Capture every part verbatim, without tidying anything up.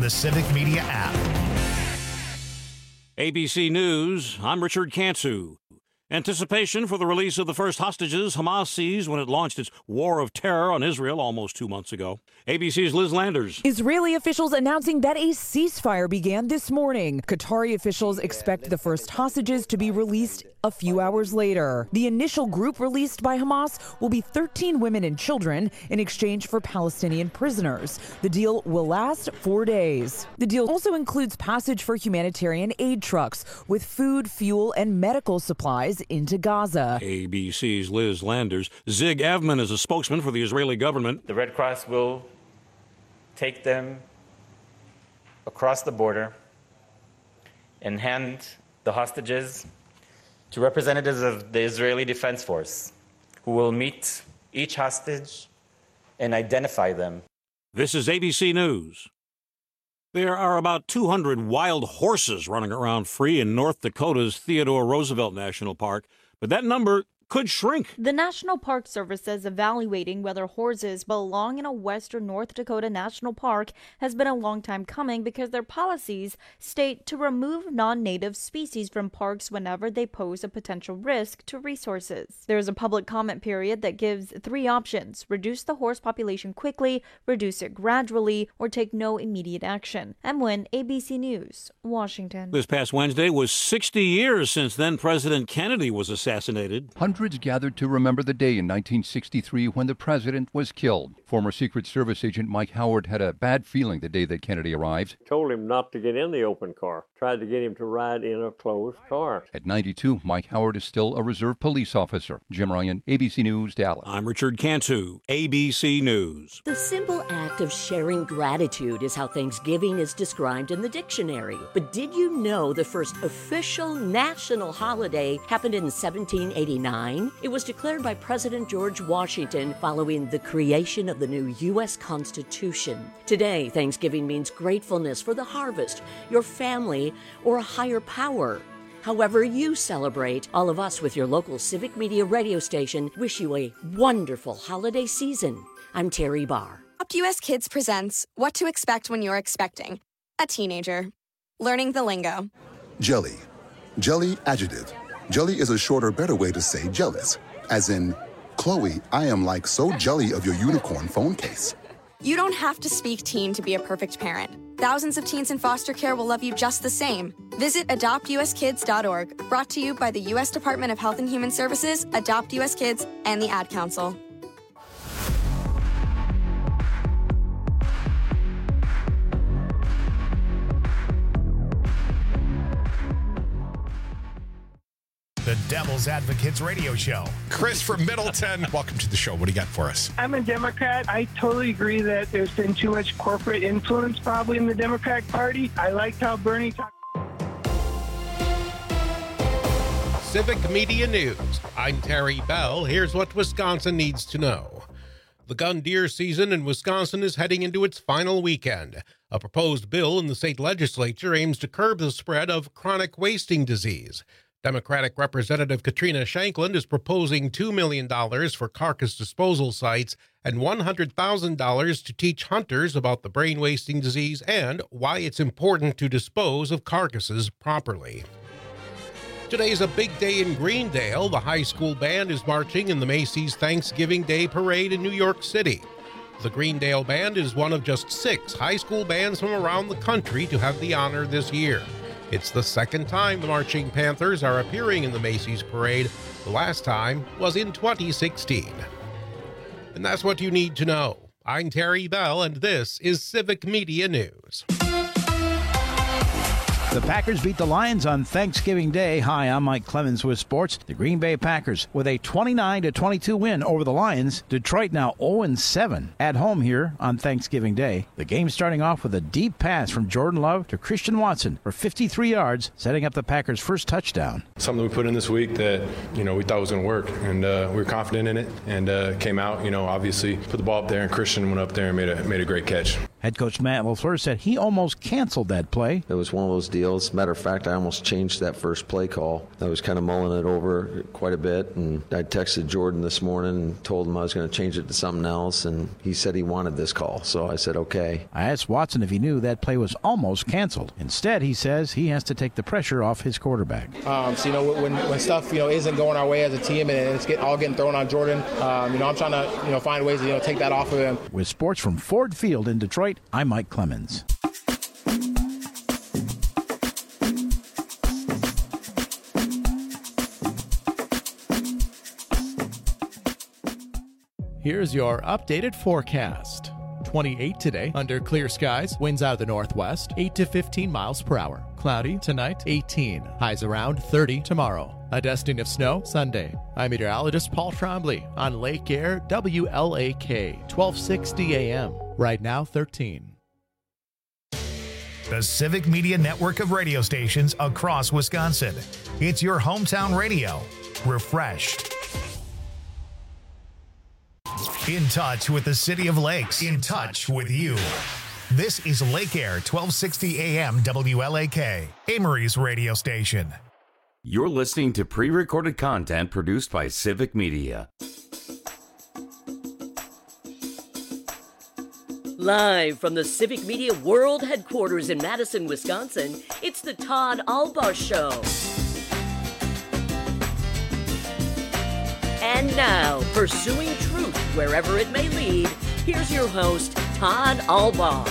the Civic Media app. A B C News, I'm Richard Cantu. Anticipation for the release of the first hostages Hamas seized when it launched its war of terror on Israel almost two months ago. A B C's Liz Landers. Israeli officials announcing that a ceasefire began this morning. Qatari officials expect the first hostages to be released a few hours later. The initial group released by Hamas will be thirteen women and children in exchange for Palestinian prisoners. The deal will last four days. The deal also includes passage for humanitarian aid trucks with food, fuel, and medical supplies into Gaza. A B C's Liz Landers. Zig Avman is a spokesman for the Israeli government. The Red Cross will take them across the border and hand the hostages to representatives of the Israeli Defense Force, who will meet each hostage and identify them. This is A B C News. There are about two hundred wild horses running around free in North Dakota's Theodore Roosevelt National Park, but that number could shrink. The National Park Service is evaluating whether horses belong in a western North Dakota national park has been a long time coming because their policies state to remove non-native species from parks whenever they pose a potential risk to resources. There is a public comment period that gives three options: reduce the horse population quickly, reduce it gradually, or take no immediate action. Emwin, A B C News, Washington. This past Wednesday was sixty years since then President Kennedy was assassinated. Hundreds gathered to remember the day in nineteen sixty-three when the president was killed. Former Secret Service agent Mike Howard had a bad feeling the day that Kennedy arrived. Told him not to get in the open car. Tried to get him to ride in a closed car. At ninety-two, Mike Howard is still a reserve police officer. Jim Ryan, A B C News, Dallas. I'm Richard Cantu, A B C News. The simple act of sharing gratitude is how Thanksgiving is described in the dictionary. But did you know the first official national holiday happened in seventeen eighty-nine? It was declared by President George Washington following the creation of the new U S Constitution. Today, Thanksgiving means gratefulness for the harvest, your family, or a higher power. However you celebrate, all of us with your local Civic Media radio station wish you a wonderful holiday season. I'm Terry Barr. Adopt U S Kids presents What to Expect When You're Expecting a Teenager. Learning the lingo. Jelly. Jelly adjective. Jelly is a shorter, better way to say jealous. As in, Chloe, I am like so jelly of your unicorn phone case. You don't have to speak teen to be a perfect parent. Thousands of teens in foster care will love you just the same. Visit adopt u s kids dot org. Brought to you by the U S Department of Health and Human Services, Adopt U S Kids, and the Ad Council. The Devil's Advocates Radio Show. Chris from Middleton, welcome to the show. What do you got for us? I'm a Democrat. I totally agree that there's been too much corporate influence probably in the Democratic Party. I liked how Bernie talked. Civic Media News. I'm Terry Bell. Here's what Wisconsin needs to know. The gun deer season in Wisconsin is heading into its final weekend. A proposed bill in the state legislature aims to curb the spread of chronic wasting disease. Democratic Representative Katrina Shankland is proposing two million dollars for carcass disposal sites and one hundred thousand dollars to teach hunters about the brain wasting disease and why it's important to dispose of carcasses properly. Today's a big day in Greendale. The high school band is marching in the Macy's Thanksgiving Day Parade in New York City. The Greendale Band is one of just six high school bands from around the country to have the honor this year. It's the second time the Marching Panthers are appearing in the Macy's Parade. The last time was in twenty sixteen. And that's what you need to know. I'm Terry Bell, and this is Civic Media News. The Packers beat the Lions on Thanksgiving Day. Hi, I'm Mike Clemens with sports. The Green Bay Packers with a twenty-nine to twenty-two win over the Lions. Detroit now oh and seven at home here on Thanksgiving Day. The game starting off with a deep pass from Jordan Love to Christian Watson for fifty-three yards, setting up the Packers' first touchdown. Something we put in this week that, you know, we thought was going to work, and uh, we were confident in it, and uh, came out, you know, obviously put the ball up there, and Christian went up there and made a made a great catch. Head coach Matt LaFleur said he almost canceled that play. It was one of those deals. Matter of fact, I almost changed that first play call. I was kind of mulling it over quite a bit, and I texted Jordan this morning and told him I was going to change it to something else, and he said he wanted this call, so I said okay. I asked Watson if he knew that play was almost canceled. Instead, he says he has to take the pressure off his quarterback. Um, so, you know, when, when stuff, you know, isn't going our way as a team and it's get, all getting thrown on Jordan, um, you know, I'm trying to, you know, find ways to, you know, take that off of him. With sports from Ford Field in Detroit, I'm Mike Clemens. Here's your updated forecast. twenty-eight today, under clear skies, winds out of the northwest, eight to fifteen miles per hour. Cloudy tonight, eighteen. Highs around thirty tomorrow. A dusting of snow Sunday. I'm meteorologist Paul Trombley on Lake Air, W L A K, twelve sixty A M. Right now, thirteen. The Civic Media network of radio stations across Wisconsin. It's your hometown radio. Refreshed. In touch with the City of Lakes. In touch with you. This is Lake Air, twelve sixty A M W L A K, Amory's radio station. You're listening to pre-recorded content produced by Civic Media. Live from the Civic Media World Headquarters in Madison, Wisconsin, it's the Todd Albaugh Show. And now, pursuing truth wherever it may lead, here's your host, Todd Albaugh.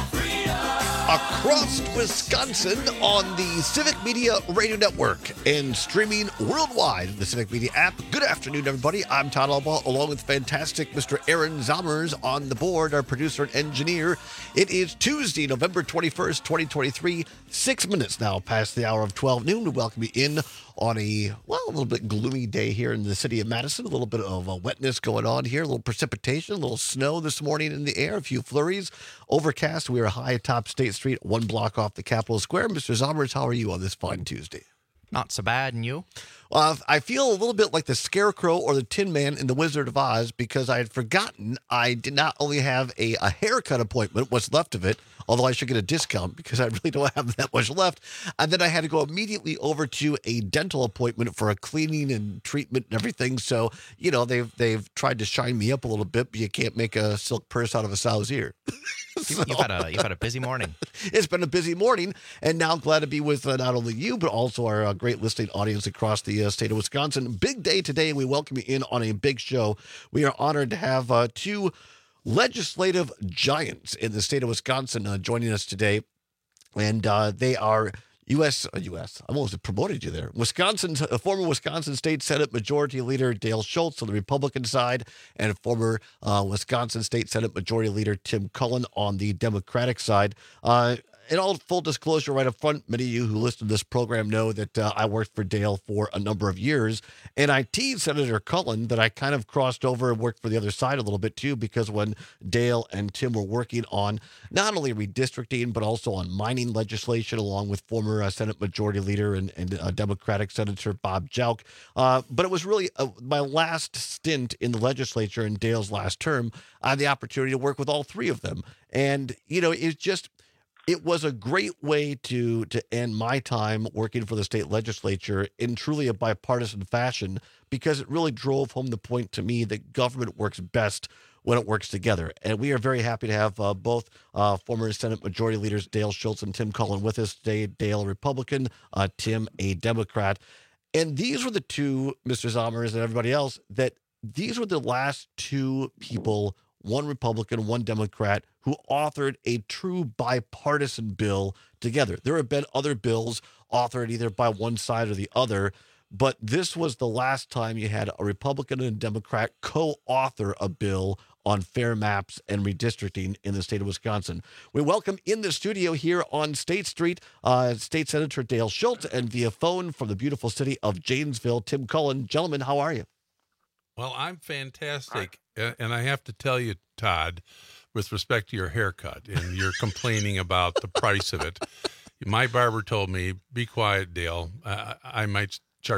Across Wisconsin on the Civic Media Radio Network and streaming worldwide in the Civic Media app. Good afternoon, everybody. I'm Todd Albaugh, along with fantastic Mister Aaron Zommers on the board, our producer and engineer. It is Tuesday, November twenty-first, twenty twenty-three, six minutes now past the hour of twelve noon. We welcome you in on a, well, a little bit gloomy day here in the city of Madison. A little bit of uh, wetness going on here, a little precipitation, a little snow this morning in the air, a few flurries. Overcast. We are high atop State Street, one block off the Capitol Square. Mister Zommers, how are you on this fine Tuesday? Not so bad, and you? Well, I feel a little bit like the Scarecrow or the Tin Man in The Wizard of Oz because I had forgotten I did not only have a, a haircut appointment, what's left of it, although I should get a discount because I really don't have that much left. And then I had to go immediately over to a dental appointment for a cleaning and treatment and everything. So, you know, they've they've tried to shine me up a little bit, but you can't make a silk purse out of a sow's ear. So, you've, had a, you've had a busy morning. It's been a busy morning, and now I'm glad to be with uh, not only you, but also our uh, great listening audience across the uh, state of Wisconsin. Big day today, and we welcome you in on a big show. We are honored to have uh, two legislative giants in the state of Wisconsin uh, joining us today, and uh, they are U S Uh, U S I almost promoted you there. Wisconsin's uh, former Wisconsin State Senate Majority Leader Dale Schultz on the Republican side, and former uh, Wisconsin State Senate Majority Leader Tim Cullen on the Democratic side. Uh, In all full disclosure, right up front, many of you who listen to this program know that uh, I worked for Dale for a number of years, and I teased Senator Cullen that I kind of crossed over and worked for the other side a little bit too, because when Dale and Tim were working on not only redistricting, but also on mining legislation, along with former uh, Senate Majority Leader and, and uh, Democratic Senator Bob Jauch. Uh, but it was really uh, my last stint in the legislature in Dale's last term. I had the opportunity to work with all three of them. And, you know, it's just... It was a great way to to end my time working for the state legislature in truly a bipartisan fashion, because it really drove home the point to me that government works best when it works together. And we are very happy to have uh, both uh, former Senate Majority Leaders Dale Schultz and Tim Cullen with us today. Dale, a Republican, uh, Tim, a Democrat. And these were the two, Mister Zommers and everybody else, that these were the last two people, one Republican, one Democrat, who authored a true bipartisan bill together. There have been other bills authored either by one side or the other, but this was the last time you had a Republican and a Democrat co-author a bill on fair maps and redistricting in the state of Wisconsin. We welcome in the studio here on State Street, uh, State Senator Dale Schultz, and via phone from the beautiful city of Janesville, Tim Cullen. Gentlemen, how are you? Well, I'm fantastic, and I have to tell you, Todd, with respect to your haircut, and you're complaining about the price of it. My barber told me, be quiet, Dale. Uh, I might charge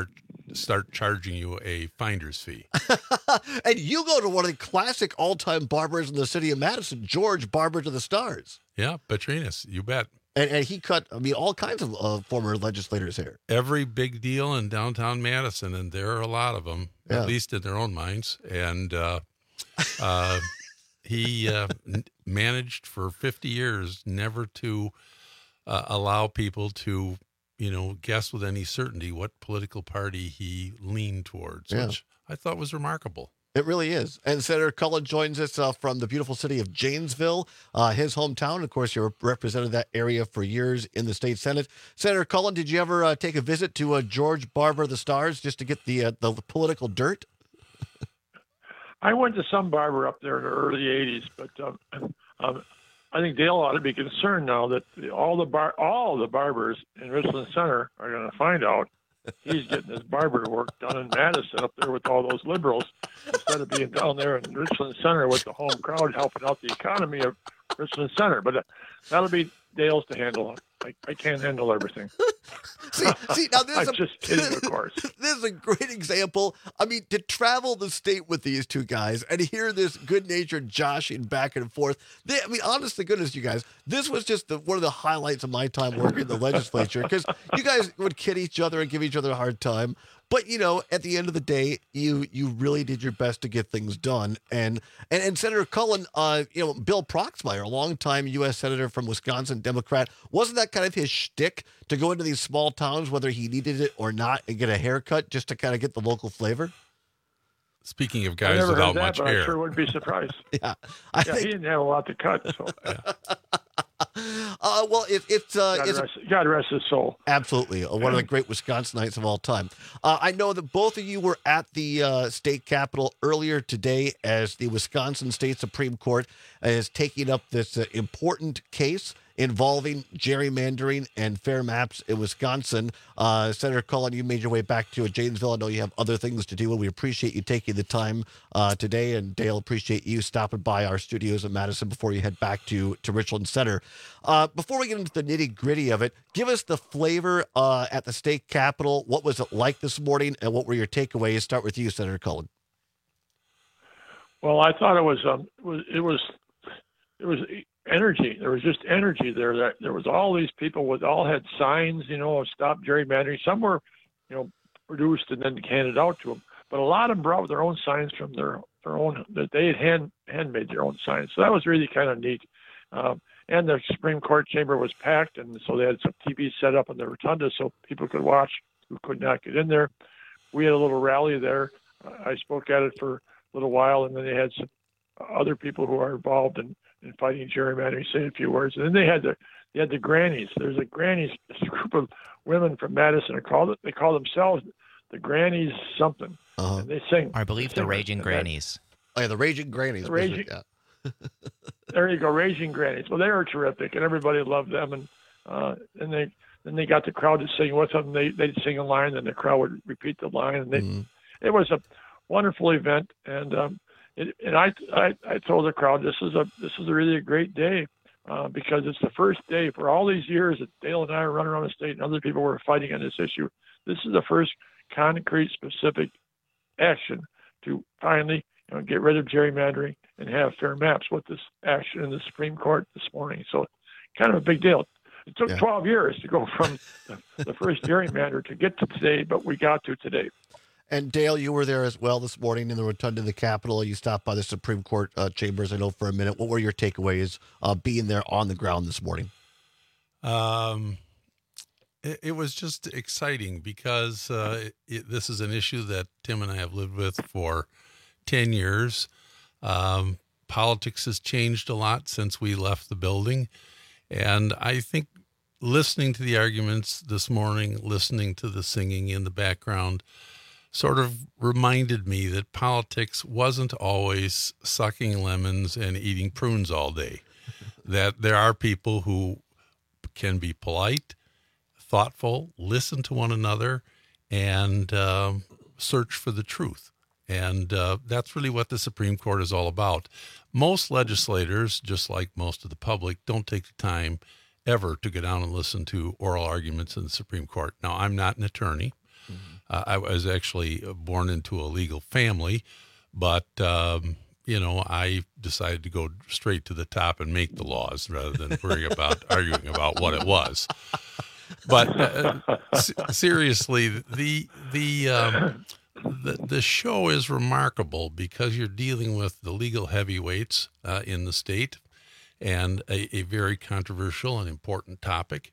start charging you a finder's fee. And you go to one of the classic all-time barbers in the city of Madison, George Barber to the Stars. Yeah, Petrinas, you bet. And, and he cut, I mean, all kinds of uh, former legislators' hair. Every big deal in downtown Madison, and there are a lot of them, Yeah. at least in their own minds. And uh, uh, he uh, n- managed for fifty years never to uh, allow people to, you know, guess with any certainty what political party he leaned towards, Yeah. which I thought was remarkable. It really is. And Senator Cullen joins us uh, from the beautiful city of Janesville, uh, his hometown. Of course, you represented that area for years in the state Senate. Senator Cullen, did you ever uh, take a visit to uh, George Barber of the Stars just to get the uh, the political dirt? I went to some barber up there in the early eighties, but um, um, I think Dale ought to be concerned now that the, all the bar all the barbers in Richland Center are going to find out he's getting his barber work done in Madison up there with all those liberals instead of being down there in Richland Center with the home crowd helping out the economy of Richland Center. But uh, that'll be Dale's to handle. I, I can't handle everything. see, see, now this is I'm a, just kidding, of course. This is a great example. I mean, to travel the state with these two guys and hear this good-natured joshing back and forth. They, I mean, honest to goodness, you guys, this was just the, one of the highlights of my time working in the legislature because you guys would kid each other and give each other a hard time. But, you know, at the end of the day, you you really did your best to get things done. And and, and Senator Cullen, uh, you know, Bill Proxmire, a longtime U S Senator from Wisconsin, Democrat, wasn't that kind of his shtick to go into these small towns, whether he needed it or not, and get a haircut just to kind of get the local flavor? Speaking of I guys never without heard that, much but hair. I sure wouldn't be surprised. Yeah, I yeah think, he didn't have a lot to cut. So uh, well, it, it's uh, God, it's rest, God rest his soul. Absolutely. Uh, One of the great Wisconsinites of all time. Uh, I know that both of you were at the uh, state capitol earlier today as the Wisconsin State Supreme Court is taking up this uh, important case involving gerrymandering and fair maps in Wisconsin. Uh, Senator Cullen, you made your way back to Janesville. I know you have other things to do, and we appreciate you taking the time uh, today. And Dale, appreciate you stopping by our studios in Madison before you head back to, to Richland Center. Uh, before we get into the nitty-gritty of it, give us the flavor uh, at the state capitol. What was it like this morning, and what were your takeaways? Start with you, Senator Cullen. Well, I thought it was um it was it was it was energy. There was just energy there. That there was all these people with all had signs, you know, of stop gerrymandering. Some were, you know, produced and then handed out to them, but a lot of them brought their own signs from their their own that they had hand handmade their own signs. So that was really kind of neat. Um, and the Supreme Court chamber was packed, and so they had some T V set up in the rotunda so people could watch who could not get in there. We had a little rally there. Uh, I spoke at it for a little while, and then they had some other people who are involved in, in fighting gerrymandering say a few words. And then they had the they had the grannies. There's a grannies a group of women from Madison. They call it they call themselves the Grannies something. Uh-huh. And they sing. I believe the Raging Grannies. Oh, yeah, the Raging Grannies. The Raging, yeah. There you go, Raging Grannies. Well, they were terrific, and everybody loved them. And uh, and they then they got the crowd to sing with them. They they'd sing a line, and the crowd would repeat the line. And they, mm-hmm. It was a wonderful event. And um, it, and I, I I told the crowd this is a this is a really a great day uh, because it's the first day for all these years that Dale and I are running around the state, and other people were fighting on this issue. This is the first concrete, specific action to finally you know, get rid of gerrymandering and have fair maps with this action in the Supreme Court this morning. So kind of a big deal. It took yeah. twelve years to go from the, the first gerrymander to get to today, but we got to today. And Dale, you were there as well this morning in the rotunda of the Capitol. You stopped by the Supreme Court uh, chambers, I know, for a minute. What were your takeaways uh, being there on the ground this morning? Um, it, it was just exciting because uh, it, it, this is an issue that Tim and I have lived with for ten years. Um, politics has changed a lot since we left the building. And I think listening to the arguments this morning, listening to the singing in the background, sort of reminded me that politics wasn't always sucking lemons and eating prunes all day. That there are people who can be polite, thoughtful, listen to one another, and um, search for the truth. And uh, that's really what the Supreme Court is all about. Most legislators, just like most of the public, don't take the time ever to go down and listen to oral arguments in the Supreme Court. Now, I'm not an attorney, Mm-hmm. Uh, I was actually born into a legal family, but, um, you know, I decided to go straight to the top and make the laws rather than worry about arguing about what it was. But uh, s- seriously, the the, um, the the show is remarkable because you're dealing with the legal heavyweights uh, in the state, and a, a very controversial and important topic.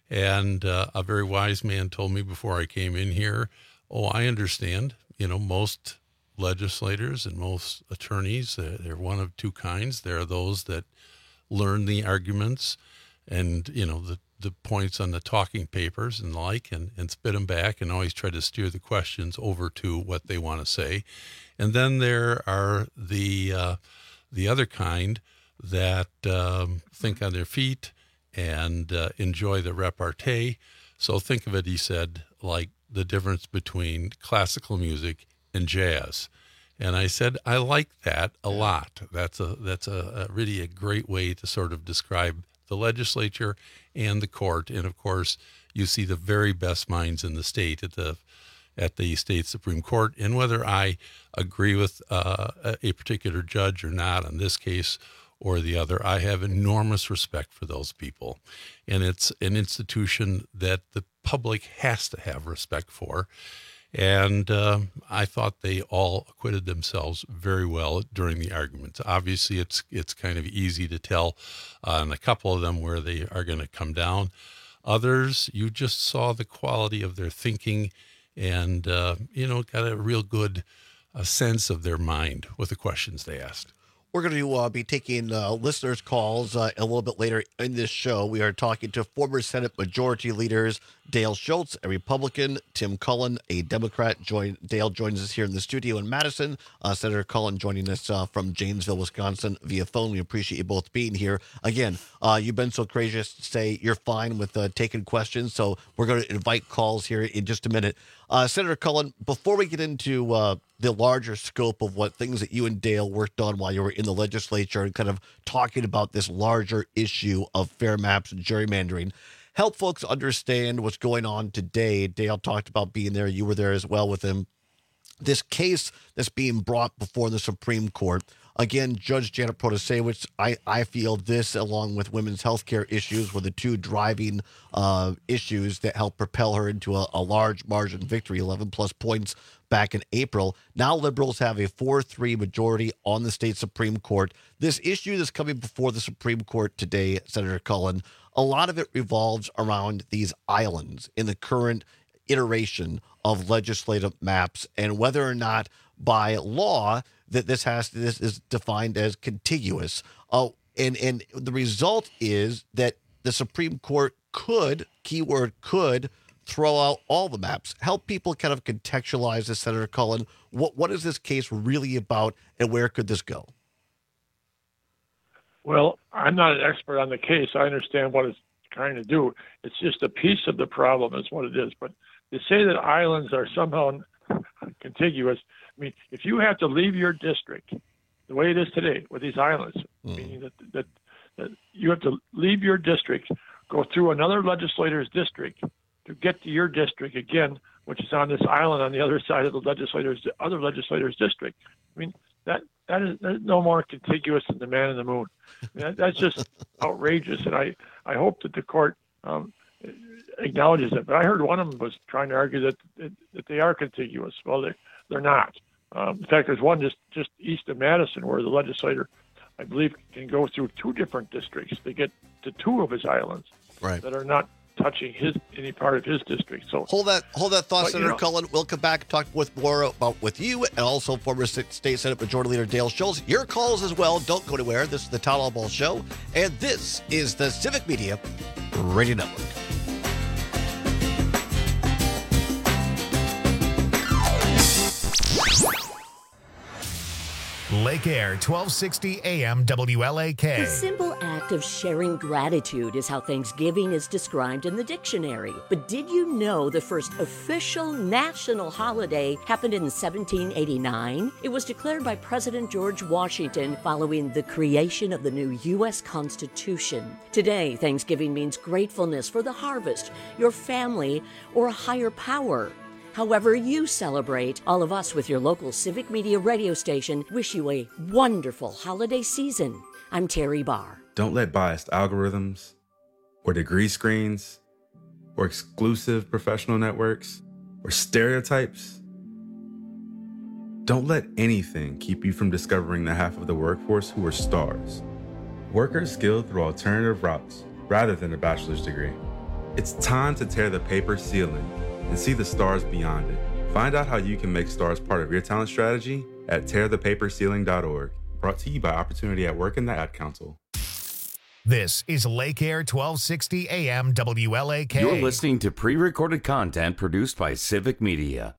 And uh, a very wise man told me before I came in here, "Oh, I understand. You know, most legislators and most attorneys, uh, they're one of two kinds. There are those that learn the arguments and, you know, the the points on the talking papers and the like, and, and spit them back and always try to steer the questions over to what they want to say. And then there are the uh, the other kind that um, think on their feet and uh, enjoy the repartee. So think of it," he said, "like the difference between classical music and jazz." And I said, I like that a lot. That's a that's a, a really a great way to sort of describe the legislature and the court. And of course, you see the very best minds in the state at the at the state Supreme Court. And whether I agree with uh, a particular judge or not on this case or the other, I have enormous respect for those people. And it's an institution that the public has to have respect for. And uh, I thought they all acquitted themselves very well during the arguments. Obviously, it's it's kind of easy to tell on a couple of them where they are going to come down. Others, you just saw the quality of their thinking and, uh, you know, got a real good uh, sense of their mind with the questions they asked. We're going to uh, be taking uh, listeners' calls uh, a little bit later in this show. We are talking to former Senate Majority Leaders Dale Schultz, a Republican, Tim Cullen, a Democrat. Join, Dale joins us here in the studio in Madison. Uh, Senator Cullen joining us uh, from Janesville, Wisconsin via phone. We appreciate you both being here. Again, uh, you've been so gracious to say you're fine with uh, taking questions, so we're going to invite calls here in just a minute. Uh, Senator Cullen, before we get into uh, the larger scope of what things that you and Dale worked on while you were in the legislature and kind of talking about this larger issue of fair maps and gerrymandering, help folks understand what's going on today. Dale talked about being there. You were there as well with him. This case that's being brought before the Supreme Court. Again, Judge Janet Protasewicz, I, I feel this, along with women's health care issues, were the two driving uh, issues that helped propel her into a, a large margin victory, eleven plus points back in April. Now liberals have a four three majority on the state Supreme Court. This issue that's coming before the Supreme Court today, Senator Cullen, a lot of it revolves around these islands in the current iteration of legislative maps and whether or not by law that this has this is defined as contiguous. Oh, and and the result is that the Supreme Court could, keyword could, throw out all the maps. Help people kind of contextualize this, Senator Cullen. What what is this case really about, and where could this go? Well, I'm not an expert on the case. I understand what it's trying to do. It's just a piece of the problem is what it is. But to say that islands are somehow contiguous, I mean, if you have to leave your district the way it is today with these islands, mm. meaning that, that, that you have to leave your district, go through another legislator's district to get to your district again, which is on this island on the other side of the legislator's other legislator's district. I mean, that that is that's no more contiguous than the man in the moon. I mean, that, that's just outrageous, and I, I hope that the court um, acknowledges it. But I heard one of them was trying to argue that that, that they are contiguous. Well, they they're not. Um, in fact, there's one just just east of Madison where the legislator, I believe, can go through two different districts to get to two of his islands right. that are not touching his any part of his district. So hold that hold that thought, but, Senator you know, Cullen. We'll come back and talk with more about with you and also former State Senate Majority Leader Dale Schultz. Your calls as well. Don't go anywhere. This is the Town Hall Ball Show, and this is the Civic Media Radio Network. Lake Air, twelve sixty A M W L A K. The simple act of sharing gratitude is how Thanksgiving is described in the dictionary. But did you know the first official national holiday happened in seventeen eighty-nine? It was declared by President George Washington following the creation of the new U S Constitution. Today, Thanksgiving means gratefulness for the harvest, your family, or a higher power. However you celebrate, all of us with your local Civic Media radio station wish you a wonderful holiday season. I'm Terry Barr. Don't let biased algorithms or degree screens or exclusive professional networks or stereotypes. Don't let anything keep you from discovering the half of the workforce who are stars. Workers skilled through alternative routes rather than a bachelor's degree. It's time to tear the paper ceiling and see the stars beyond it. Find out how you can make stars part of your talent strategy at tear the paper ceiling dot org. Brought to you by Opportunity at Work and the Ad Council. This is Lake Air twelve sixty A M W L A K. You're listening to pre-recorded content produced by Civic Media.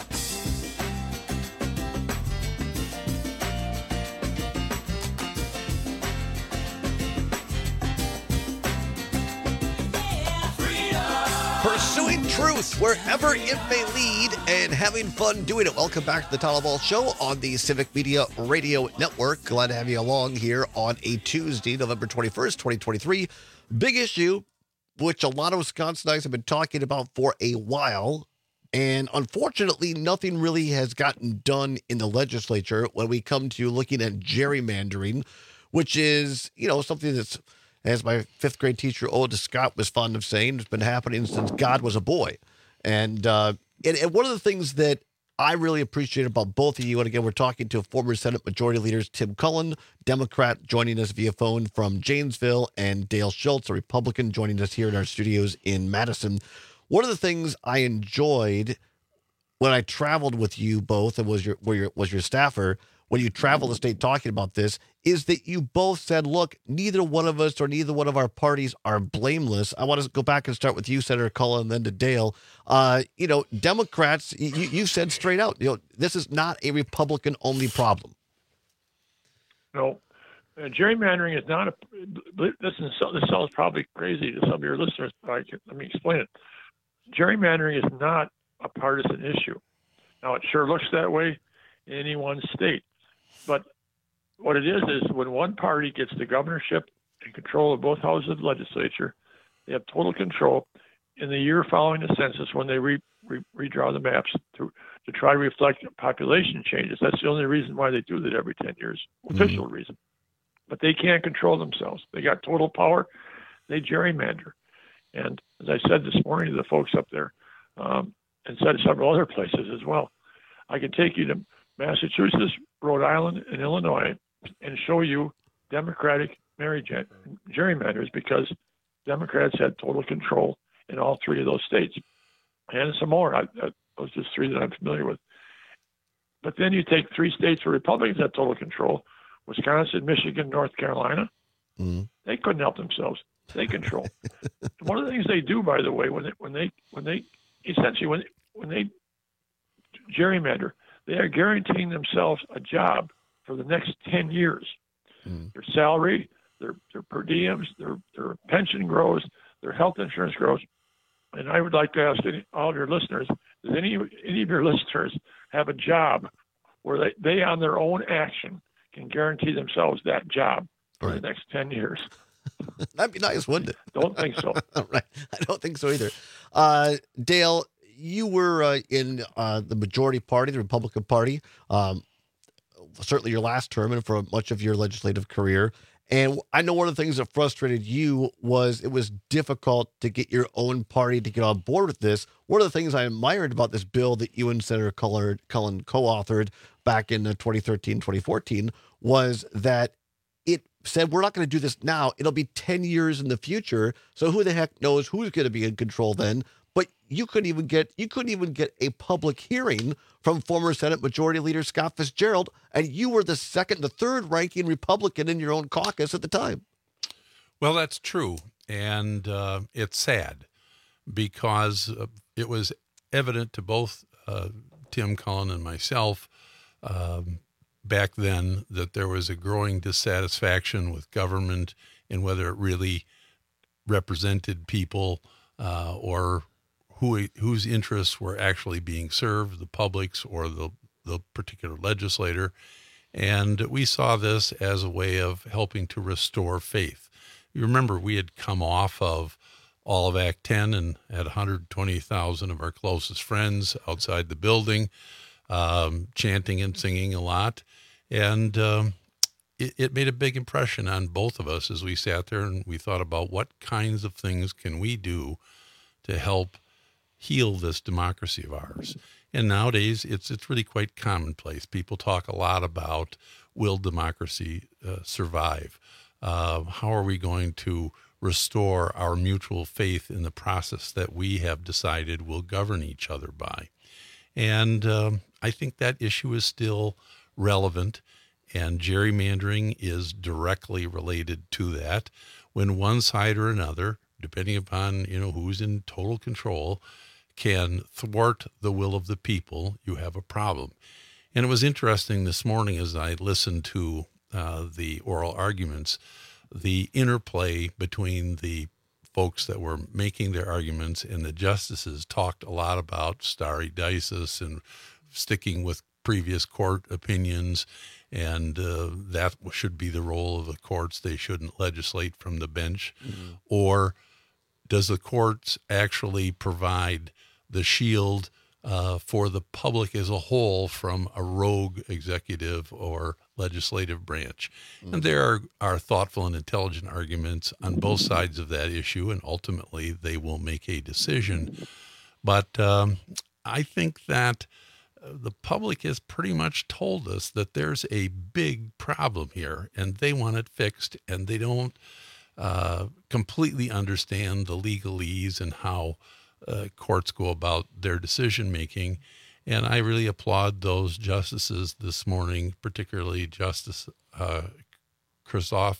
Pursuing truth wherever it may lead and having fun doing it. Welcome back to the Tyler Ball Show on the Civic Media Radio Network. Glad to have you along here on a Tuesday, November twenty-first, twenty twenty-three. Big issue, which a lot of Wisconsinites have been talking about for a while. And unfortunately, nothing really has gotten done in the legislature when we come to looking at gerrymandering, which is, you know, something that's, as my fifth grade teacher, Oda Scott, was fond of saying, it's been happening since God was a boy. And, uh, and, and one of the things that I really appreciate about both of you, and again, we're talking to former Senate Majority Leaders Tim Cullen, Democrat, joining us via phone from Janesville, and Dale Schultz, a Republican, joining us here in our studios in Madison. One of the things I enjoyed when I traveled with you both and was your, were your, was your staffer, when you travel the state talking about this, is that you both said, look, neither one of us or neither one of our parties are blameless. I want to go back and start with you, Senator Cullen, and then to Dale. Uh, you know, Democrats, you, you said straight out, you know, this is not a Republican-only problem. No, uh, gerrymandering is not a, listen, this sounds probably crazy to some of your listeners, but I can, let me explain it. Gerrymandering is not a partisan issue. Now, it sure looks that way in any one state. But what it is, is when one party gets the governorship and control of both houses of the legislature, they have total control in the year following the census when they re, re, redraw the maps to, to try to reflect population changes. That's the only reason why they do that every ten years, official mm-hmm. reason. But they can't control themselves. They got total power. They gerrymander. And as I said this morning to the folks up there, um, and said several other places as well, I can take you to Massachusetts, Rhode Island, and Illinois and show you Democratic marriage gerrymanders because Democrats had total control in all three of those states. And some more. I, I, those are just three that I'm familiar with. But then you take three states where Republicans had total control, Wisconsin, Michigan, North Carolina. Mm-hmm. They couldn't help themselves. They control. One of the things they do, by the way, when they, when they, when they essentially, when, when they gerrymander, they are guaranteeing themselves a job for the next ten years. Mm. Their salary, their, their per diems, their, their pension grows, their health insurance grows. And I would like to ask any, all of your listeners, does any, any of your listeners have a job where they, they on their own action can guarantee themselves that job for right. the next ten years? That'd be nice, wouldn't it? Don't think so. Right. I don't think so either. Uh, Dale, you were uh, in uh, the majority party, the Republican Party, um, certainly your last term and for much of your legislative career. And I know one of the things that frustrated you was it was difficult to get your own party to get on board with this. One of the things I admired about this bill that you and Senator Cullen co-authored back in twenty thirteen, twenty fourteen was that it said, we're not going to do this now. It'll be ten years in the future. So who the heck knows who's going to be in control then? But you couldn't even get you couldn't even get a public hearing from former Senate Majority Leader Scott Fitzgerald, and you were the second, the third ranking Republican in your own caucus at the time. Well, that's true, and uh, it's sad because uh, it was evident to both uh, Tim Cullen and myself um, back then that there was a growing dissatisfaction with government and whether it really represented people uh, or who whose interests were actually being served, the public's or the, the particular legislator. And we saw this as a way of helping to restore faith. You remember we had come off of all of Act ten and had one hundred twenty thousand of our closest friends outside the building, um, chanting and singing a lot. And um, it, it made a big impression on both of us as we sat there and we thought about what kinds of things can we do to help heal this democracy of ours. And nowadays, it's it's really quite commonplace. People talk a lot about, will democracy uh, survive? Uh, how are we going to restore our mutual faith in the process that we have decided will govern each other by? And um, I think that issue is still relevant, and gerrymandering is directly related to that. When one side or another, depending upon, you know, who's in total control, can thwart the will of the people, you have a problem. And it was interesting this morning as I listened to uh, the oral arguments, the interplay between the folks that were making their arguments and the justices talked a lot about stare decisis and sticking with previous court opinions, and uh, that should be the role of the courts. They shouldn't legislate from the bench. Mm-hmm. Or does the courts actually provide the shield uh, for the public as a whole from a rogue executive or legislative branch? Mm-hmm. And there are, are thoughtful and intelligent arguments on both sides of that issue, and ultimately they will make a decision. But um, I think that the public has pretty much told us that there's a big problem here, and they want it fixed, and they don't uh, completely understand the legalese and how uh, courts go about their decision making. And I really applaud those justices this morning, particularly Justice uh, Krzysztof.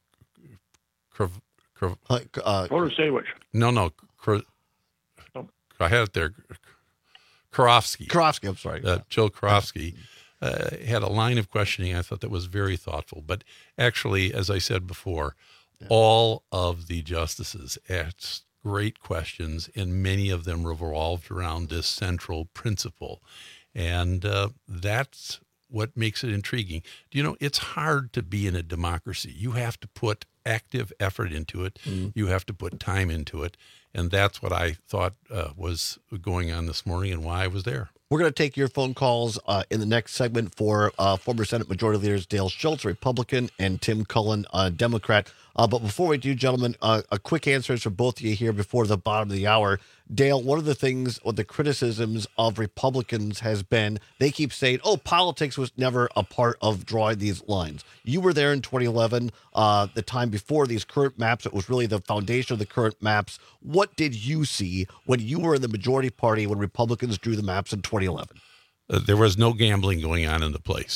Krav, Krav, uh, Protasiewicz. No, no. Kr- oh. I had it there. Karofsky. Karofsky, I'm sorry. Uh, Joe Karofsky uh, had a line of questioning I thought that was very thoughtful. But actually, as I said before, yeah. all of the justices asked great questions, and many of them revolved around this central principle. And uh, that's what makes it intriguing. Do you know, it's hard to be in a democracy. You have to put active effort into it. Mm-hmm. You have to put time into it. And that's what I thought uh, was going on this morning and why I was there. We're going to take your phone calls uh, in the next segment for uh, former Senate Majority Leaders Dale Schultz, Republican, and Tim Cullen, uh, Democrat. Uh, but before we do, gentlemen, uh, a quick answer for both of you here before the bottom of the hour. Dale, one of the things, or the criticisms of Republicans has been, they keep saying, oh, politics was never a part of drawing these lines. You were there in twenty eleven, uh, the time before these current maps. It was really the foundation of the current maps. What did you see when you were in the majority party when Republicans drew the maps in twenty eleven? Uh, there was no gambling going on in the place.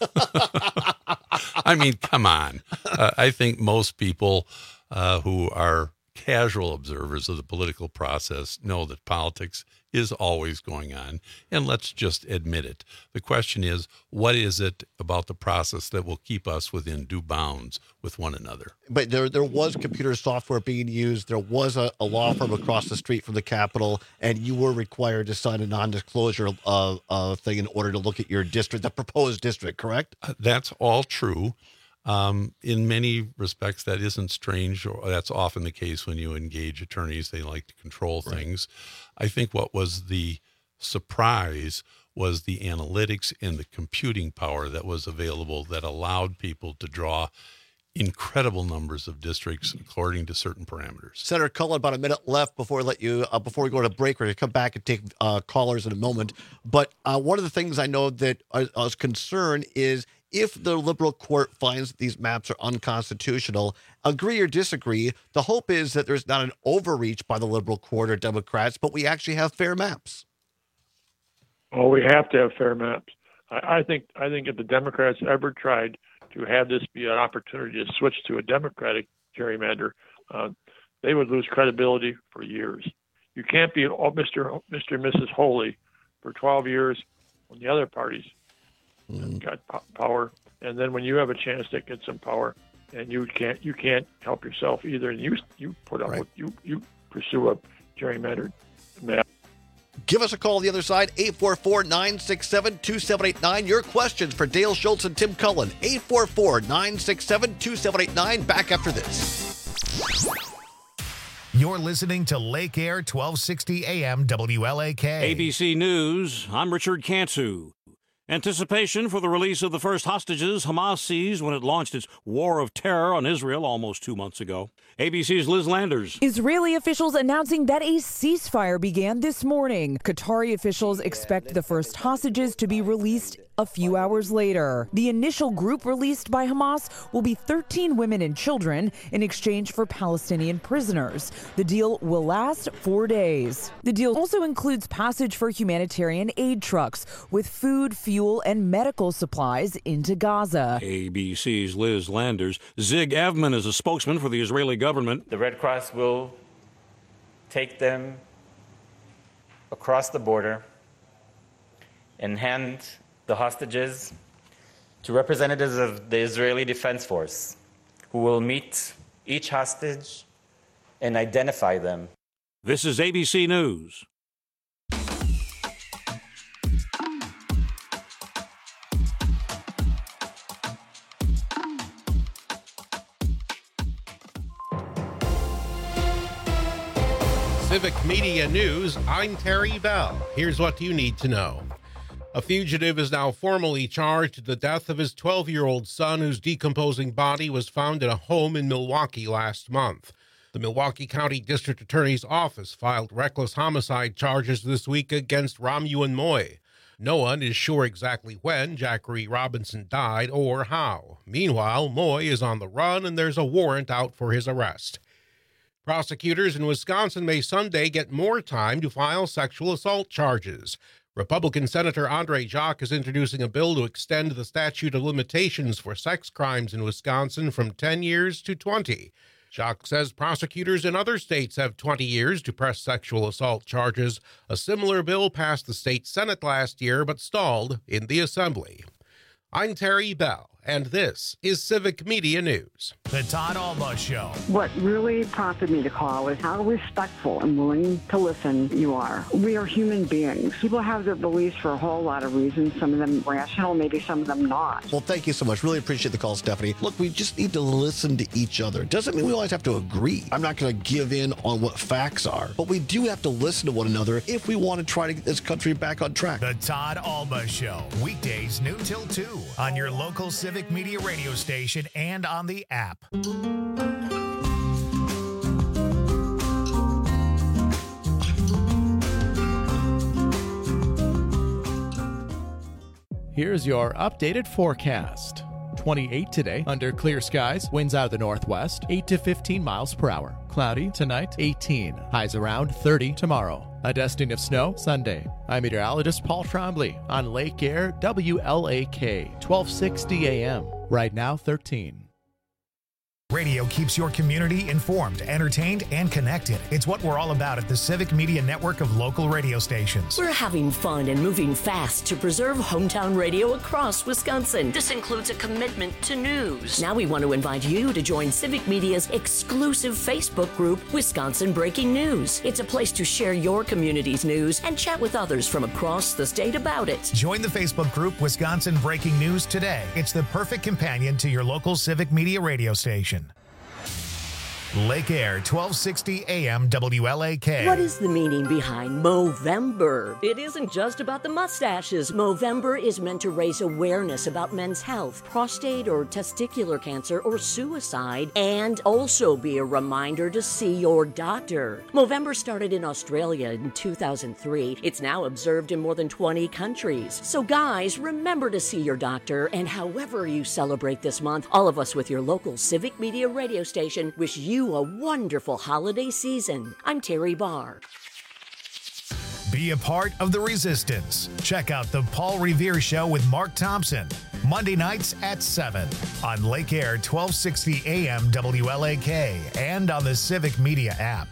I mean, come on. Uh, I think most people uh, who are casual observers of the political process know that politics is always going on, and let's just admit it. The question is, what is it about the process that will keep us within due bounds with one another? But there there was computer software being used. There was a, a law firm across the street from the Capitol, and you were required to sign a non-disclosure uh, uh, thing in order to look at your district, the proposed district, correct? Uh, that's all true. Um, in many respects, that isn't strange, or that's often the case when you engage attorneys. They like to control right. things. I think what was the surprise was the analytics and the computing power that was available that allowed people to draw incredible numbers of districts according to certain parameters. Senator Cullen, about a minute left before I let you uh, before we go to break. We're going to come back and take uh, callers in a moment. But uh, one of the things I know that I, I was concerned is, if the liberal court finds that these maps are unconstitutional, agree or disagree, the hope is that there's not an overreach by the liberal court or Democrats, but we actually have fair maps. Oh, we have to have fair maps. I, I think I think if the Democrats ever tried to have this be an opportunity to switch to a Democratic gerrymander, uh, they would lose credibility for years. You can't be oh, Mister Mister and Missus Holy for twelve years when the other parties mm. got po- power, and then when you have a chance to get some power, and you can't you can't help yourself either, and you you put up right. with, you you pursue a gerrymandered map. Give us a call on the other side, eight four four, nine six seven, two seven eight nine. Your questions for Dale Schultz and Tim Cullen, eight four four, nine six seven, two seven eight nine. Back after this. You're listening to Lake Air twelve sixty A M W L A K. A B C News, I'm Richard Cantu. Anticipation for the release of the first hostages Hamas seized when it launched its war of terror on Israel almost two months ago. A B C's Liz Landers. Israeli officials announcing that a ceasefire began this morning. Qatari officials expect the first hostages to be released a few hours later. The initial group released by Hamas will be thirteen women and children in exchange for Palestinian prisoners. The deal will last four days. The deal also includes passage for humanitarian aid trucks with food, fuel, and medical supplies into Gaza. A B C's Liz Landers. Zig Avman is a spokesman for the Israeli government. The Red Cross will take them across the border and hand the hostages to representatives of the Israeli Defense Force, who will meet each hostage and identify them. This is A B C News. Civic Media News, I'm Terry Bell. Here's what you need to know. A fugitive is now formally charged in the death of his twelve-year-old son, whose decomposing body was found in a home in Milwaukee last month. The Milwaukee County District Attorney's Office filed reckless homicide charges this week against Ramuan Moy. No one is sure exactly when Jackery Robinson died or how. Meanwhile, Moy is on the run and there's a warrant out for his arrest. Prosecutors in Wisconsin may Sunday get more time to file sexual assault charges. Republican Senator Andre Jacques is introducing a bill to extend the statute of limitations for sex crimes in Wisconsin from ten years to twenty. Jacques says prosecutors in other states have twenty years to press sexual assault charges. A similar bill passed the state Senate last year but stalled in the Assembly. I'm Terry Bell, and this is Civic Media News. The Todd Alba Show. What really prompted me to call is how respectful and willing to listen you are. We are human beings. People have their beliefs for a whole lot of reasons, some of them rational, maybe some of them not. Well, thank you so much. Really appreciate the call, Stephanie. Look, we just need to listen to each other. Doesn't mean we always have to agree. I'm not going to give in on what facts are, but we do have to listen to one another if we want to try to get this country back on track. The Todd Alba Show. Weekdays noon till two on your local Civic Media radio station and on the app. Here's your updated forecast. twenty-eight today, under clear skies, winds out of the northwest, eight to fifteen miles per hour. Cloudy tonight, eighteen. Highs around thirty tomorrow. A dusting of snow Sunday. I'm meteorologist Paul Trombley on Lake Air W L A K, twelve sixty A M. Right now, thirteen. Radio keeps your community informed, entertained, and connected. It's what we're all about at the Civic Media Network of local radio stations. We're having fun and moving fast to preserve hometown radio across Wisconsin. This includes a commitment to news. Now we want to invite you to join Civic Media's exclusive Facebook group, Wisconsin Breaking News. It's a place to share your community's news and chat with others from across the state about it. Join the Facebook group, Wisconsin Breaking News today. It's the perfect companion to your local Civic Media radio station. Lake Air, twelve sixty A M W L A K. What is the meaning behind Movember? It isn't just about the mustaches. Movember is meant to raise awareness about men's health, prostate or testicular cancer, or suicide, and also be a reminder to see your doctor. Movember started in Australia in two thousand three. It's now observed in more than twenty countries. So guys, remember to see your doctor, and however you celebrate this month, all of us with your local Civic Media radio station wish you a wonderful holiday season. I'm Terry Barr. Be a part of the resistance. Check out the Paul Revere Show with Mark Thompson, Monday nights at seven on Lake Air twelve sixty A M W L A K and on the Civic Media app.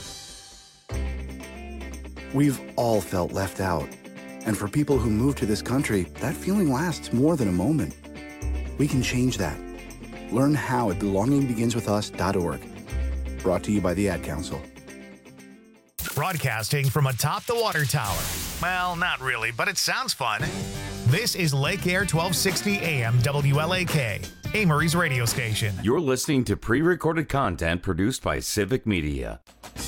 We've all felt left out. And for people who move to this country, that feeling lasts more than a moment. We can change that. Learn how at belonging begins with us dot org. Brought to you by the Ad Council. Broadcasting from atop the water tower. Well, not really, but it sounds fun. This is Lake Air twelve sixty A M W L A K, Amory's radio station. You're listening to pre-recorded content produced by Civic Media.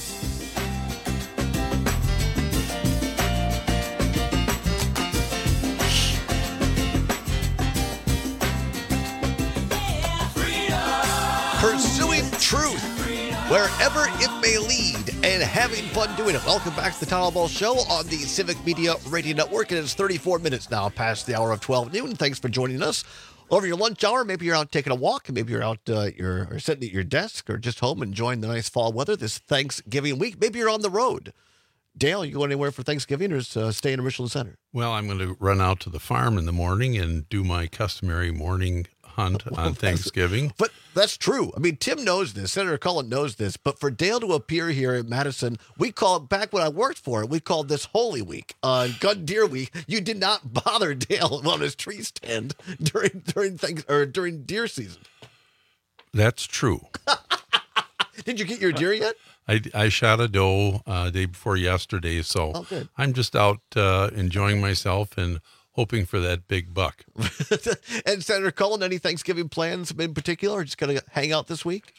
wherever it may lead, and having fun doing it. Welcome back to the Town Hall Ball Show on the Civic Media Radio Network. It is thirty-four minutes now past the hour of twelve noon. Thanks for joining us over your lunch hour. Maybe you're out taking a walk. Maybe you're out uh, you're or sitting at your desk or just home enjoying the nice fall weather this Thanksgiving week. Maybe you're on the road. Dale, you go anywhere for Thanksgiving or uh, stay in Richland Center? Well, I'm going to run out to the farm in the morning and do my customary morning hunt on Thanksgiving. But that's true. I mean, Tim knows this. Senator Cullen knows this. But for Dale to appear here in Madison, we called, back when I worked for it, we called this Holy Week, uh, Gun Deer Week. You did not bother Dale on his tree stand during during things or during deer season. That's true. Did you get your deer yet? I, I shot a doe uh, day before yesterday, so Oh, good. I'm just out uh, enjoying myself and hoping for that big buck. And Senator Cullen, any Thanksgiving plans in particular, or just going to hang out this week?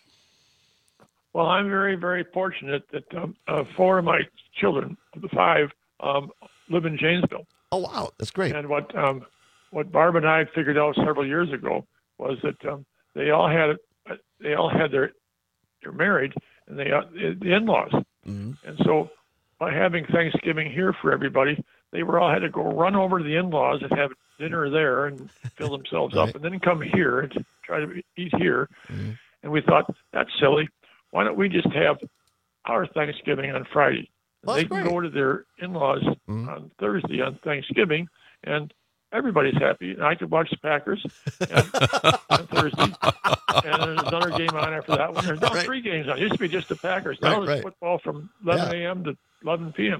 Well, I'm very, very fortunate that um, uh, four of my children, of the five, um, live in Janesville. Oh, wow. That's great. And what um, what Barb and I figured out several years ago was that um, they all had they all had their they're married and they uh, the in-laws, mm-hmm. and so by having Thanksgiving here for everybody, they were all had to go run over to the in-laws and have dinner there and fill themselves Right. up, and then come here and try to eat here. Mm-hmm. And we thought, that's silly. Why don't we just have our Thanksgiving on Friday? And Well, they that's can great. go to their in-laws Mhm. on Thursday on Thanksgiving, and everybody's happy. And I could watch the Packers and, on Thursday, and there's another game on after that one. There's now Right. three games on. It used to be just the Packers. Now Right, there's right. football from eleven a.m. to eleven p.m.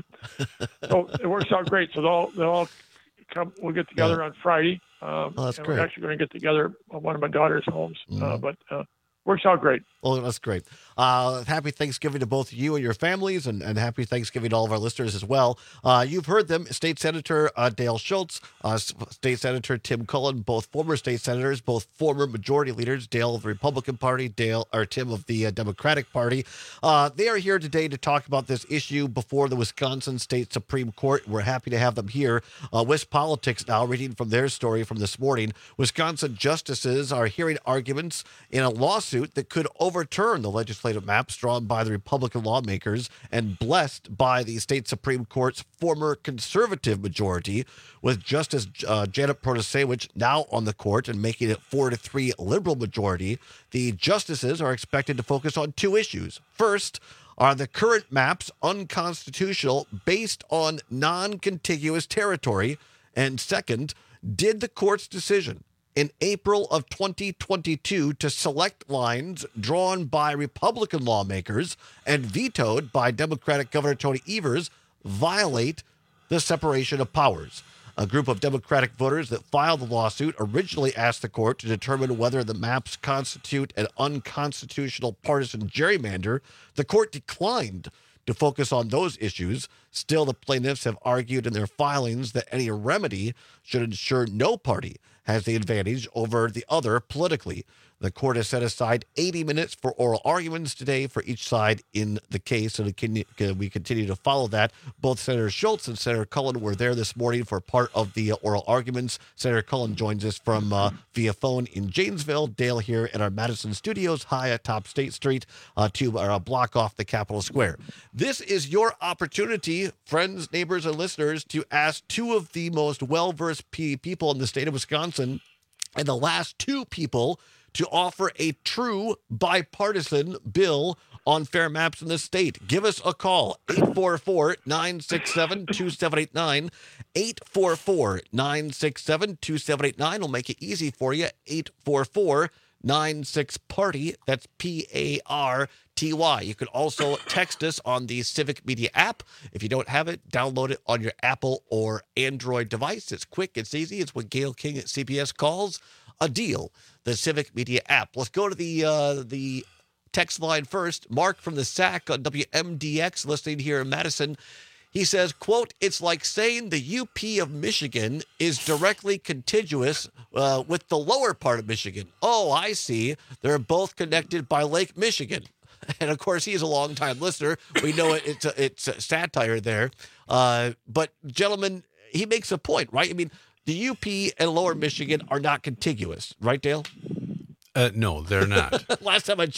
So it works out great. So they'll all, they'll all come. We'll get together on Friday. Um, Oh, that's and great. We're actually going to get together at one of my daughter's homes. Uh, Mhm. but uh, works out great. Well, that's great. Uh, happy Thanksgiving to both you and your families, and, and happy Thanksgiving to all of our listeners as well. Uh, you've heard them, State Senator uh, Dale Schultz, uh, S- State Senator Tim Cullen, both former state senators, both former majority leaders, Dale of the Republican Party, Dale or Tim of the uh, Democratic Party. Uh, they are here today to talk about this issue before the Wisconsin State Supreme Court. We're happy to have them here. Uh, West Politics now, reading from their story from this morning. Wisconsin justices are hearing arguments in a lawsuit that could overturn the legislative maps drawn by the Republican lawmakers and blessed by the state Supreme Court's former conservative majority, with Justice uh, Janet Protasewicz now on the court and making it four to three liberal majority. The justices are expected to focus on two issues. First, are the current maps unconstitutional based on non-contiguous territory? And second, did the court's decision in April of twenty twenty-two to select lines drawn by Republican lawmakers and vetoed by Democratic Governor Tony Evers violate the separation of powers? A group of Democratic voters that filed the lawsuit originally asked the court to determine whether the maps constitute an unconstitutional partisan gerrymander. The court declined to focus on those issues. Still, the plaintiffs have argued in their filings that any remedy should ensure no party has the advantage over the other politically. The court has set aside eighty minutes for oral arguments today for each side in the case, and we continue to follow that. Both Senator Schultz and Senator Cullen were there this morning for part of the oral arguments. Senator Cullen joins us from uh, via phone in Janesville. Dale here in our Madison studios, high atop State Street, uh, to uh, block off the Capitol Square. This is your opportunity, friends, neighbors, and listeners, to ask two of the most well-versed p- people in the state of Wisconsin, and the last two people to offer a true bipartisan bill on fair maps in the state. Give us a call, eight four four, nine six seven, two seven eight nine, eight four four, nine six seven, two seven eight nine. We'll make it easy for you, eight four four, nine six, party. That's P A R T Y. You can also text us on the Civic Media app. If you don't have it, download it on your Apple or Android device. It's quick, it's easy. It's what Gail King at C B S calls a deal. The Civic Media app. Let's go to the uh, the text line first. Mark from the S A C on W M D X, listening here in Madison. He says, quote, "It's like saying the U P of Michigan is directly contiguous uh, with the lower part of Michigan. Oh, I see. They're both connected by Lake Michigan." And of course, he's a longtime listener. We know it, it's a, it's a satire there. Uh, but gentlemen, he makes a point, right? I mean, the U P and Lower Michigan are not contiguous, right, Dale? Uh, no, they're not. Last time I checked.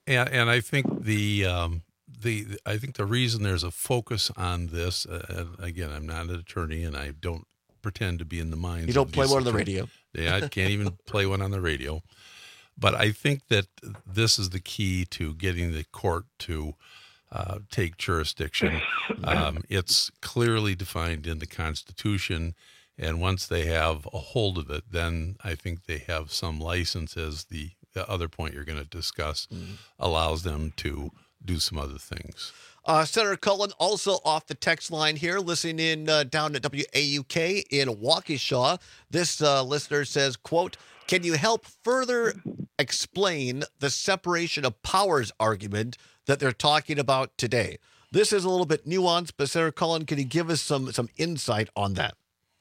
And, and I think the um, the I think the reason there's a focus on this, uh, and again, I'm not an attorney, and I don't pretend to be in the minds. You don't of play these one on the attorneys. radio. Yeah, I can't even play one on the radio. But I think that this is the key to getting the court to uh, take jurisdiction. Um, it's clearly defined in the Constitution, and once they have a hold of it, then I think they have some license, as the, the other point you're going to discuss mm. allows them to do some other things. Uh, Senator Cullen, also off the text line here, listening in uh, down at W A U K in Waukesha. This uh, listener says, quote, "Can you help further explain the separation of powers argument that they're talking about today?" This is a little bit nuanced, but Senator Cullen, can you give us some some insight on that?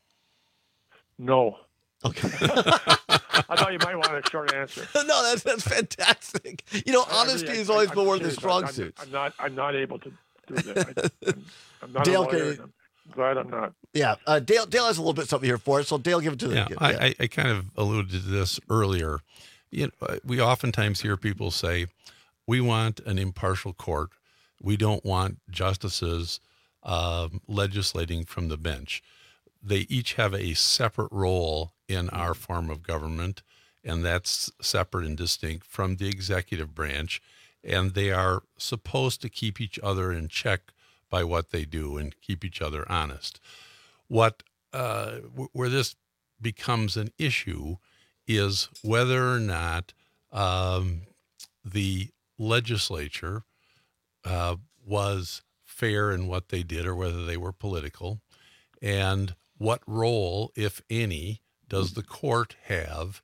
No. Okay. I thought you might want a short answer. No, that's that's fantastic. You know, honesty I, has always I, been one of the serious. strong I'm, suits. I'm not. I'm not able to do that. I, I'm, I'm not Dale, a lawyer. can, and I'm glad I'm not. Yeah, uh, Dale. Dale has a little bit something here for us, so Dale, give it to the. Yeah, yeah. I, I, I kind of alluded to this earlier. You know, we oftentimes hear people say, "We want an impartial court. We don't want justices um, legislating from the bench." They each have a separate role in our form of government, and that's separate and distinct from the executive branch, and they are supposed to keep each other in check by what they do and keep each other honest. What uh, w- where this becomes an issue is whether or not um, the legislature uh, was fair in what they did or whether they were political, and what role, if any, does the court have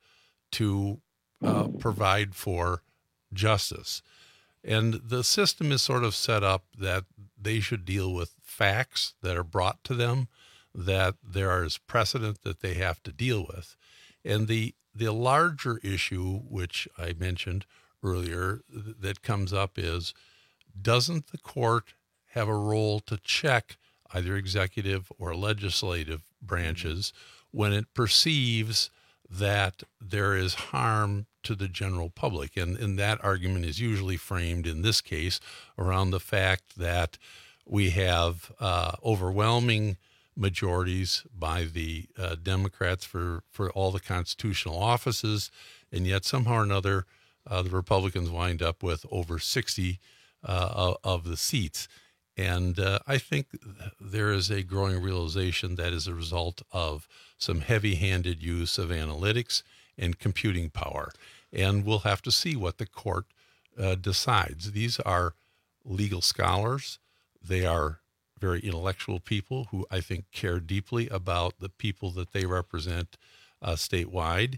to uh, provide for justice? And the system is sort of set up that they should deal with facts that are brought to them, that there is precedent that they have to deal with. And the the larger issue, which I mentioned earlier, th- that comes up is, doesn't the court have a role to check either executive or legislative branches when it perceives that there is harm to the general public? And, and that argument is usually framed in this case around the fact that we have uh, overwhelming majorities by the uh, Democrats for, for all the constitutional offices, and yet somehow or another uh, the Republicans wind up with over sixty uh, of, of the seats. And uh, I think there is a growing realization that is a result of some heavy-handed use of analytics and computing power. And we'll have to see what the court uh, decides. These are legal scholars. They are very intellectual people who I think care deeply about the people that they represent uh, statewide.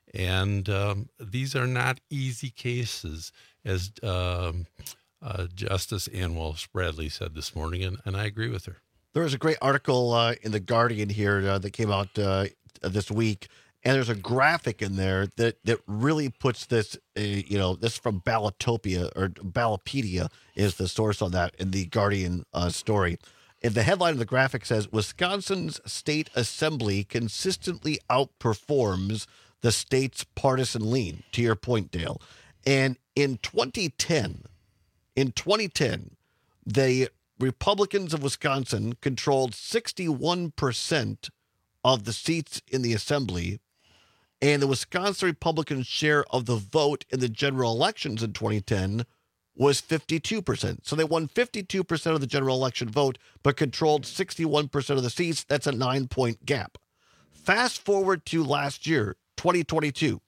And um, these are not easy cases, as um, Uh, Justice Ann Walsh Bradley said this morning, and, and I agree with her. There was a great article uh, in The Guardian here uh, that came out uh, this week, and there's a graphic in there that, that really puts this, uh, you know, this from Ballotopia, or Ballotpedia is the source on that in the Guardian uh, story. And the headline of the graphic says, "Wisconsin's state assembly consistently outperforms the state's partisan lean," to your point, Dale. And in twenty ten, In twenty ten, the Republicans of Wisconsin controlled sixty-one percent of the seats in the assembly, and the Wisconsin Republicans' share of the vote in the general elections in twenty ten was fifty-two percent. So they won fifty-two percent of the general election vote, but controlled sixty-one percent of the seats. That's a nine-point gap. Fast forward to last year, twenty twenty-two.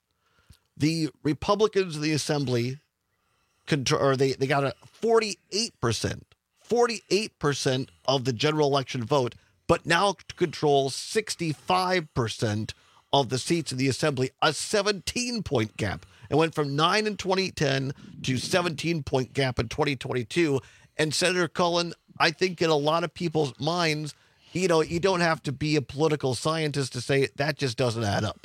The Republicans in the assembly or they, they got a forty-eight percent, forty-eight percent of the general election vote, but now control sixty-five percent of the seats in the assembly, a seventeen-point gap. It went from nine in twenty ten to seventeen-point gap in twenty twenty-two. And Senator Cullen, I think in a lot of people's minds, you know, you don't have to be a political scientist to say that just doesn't add up.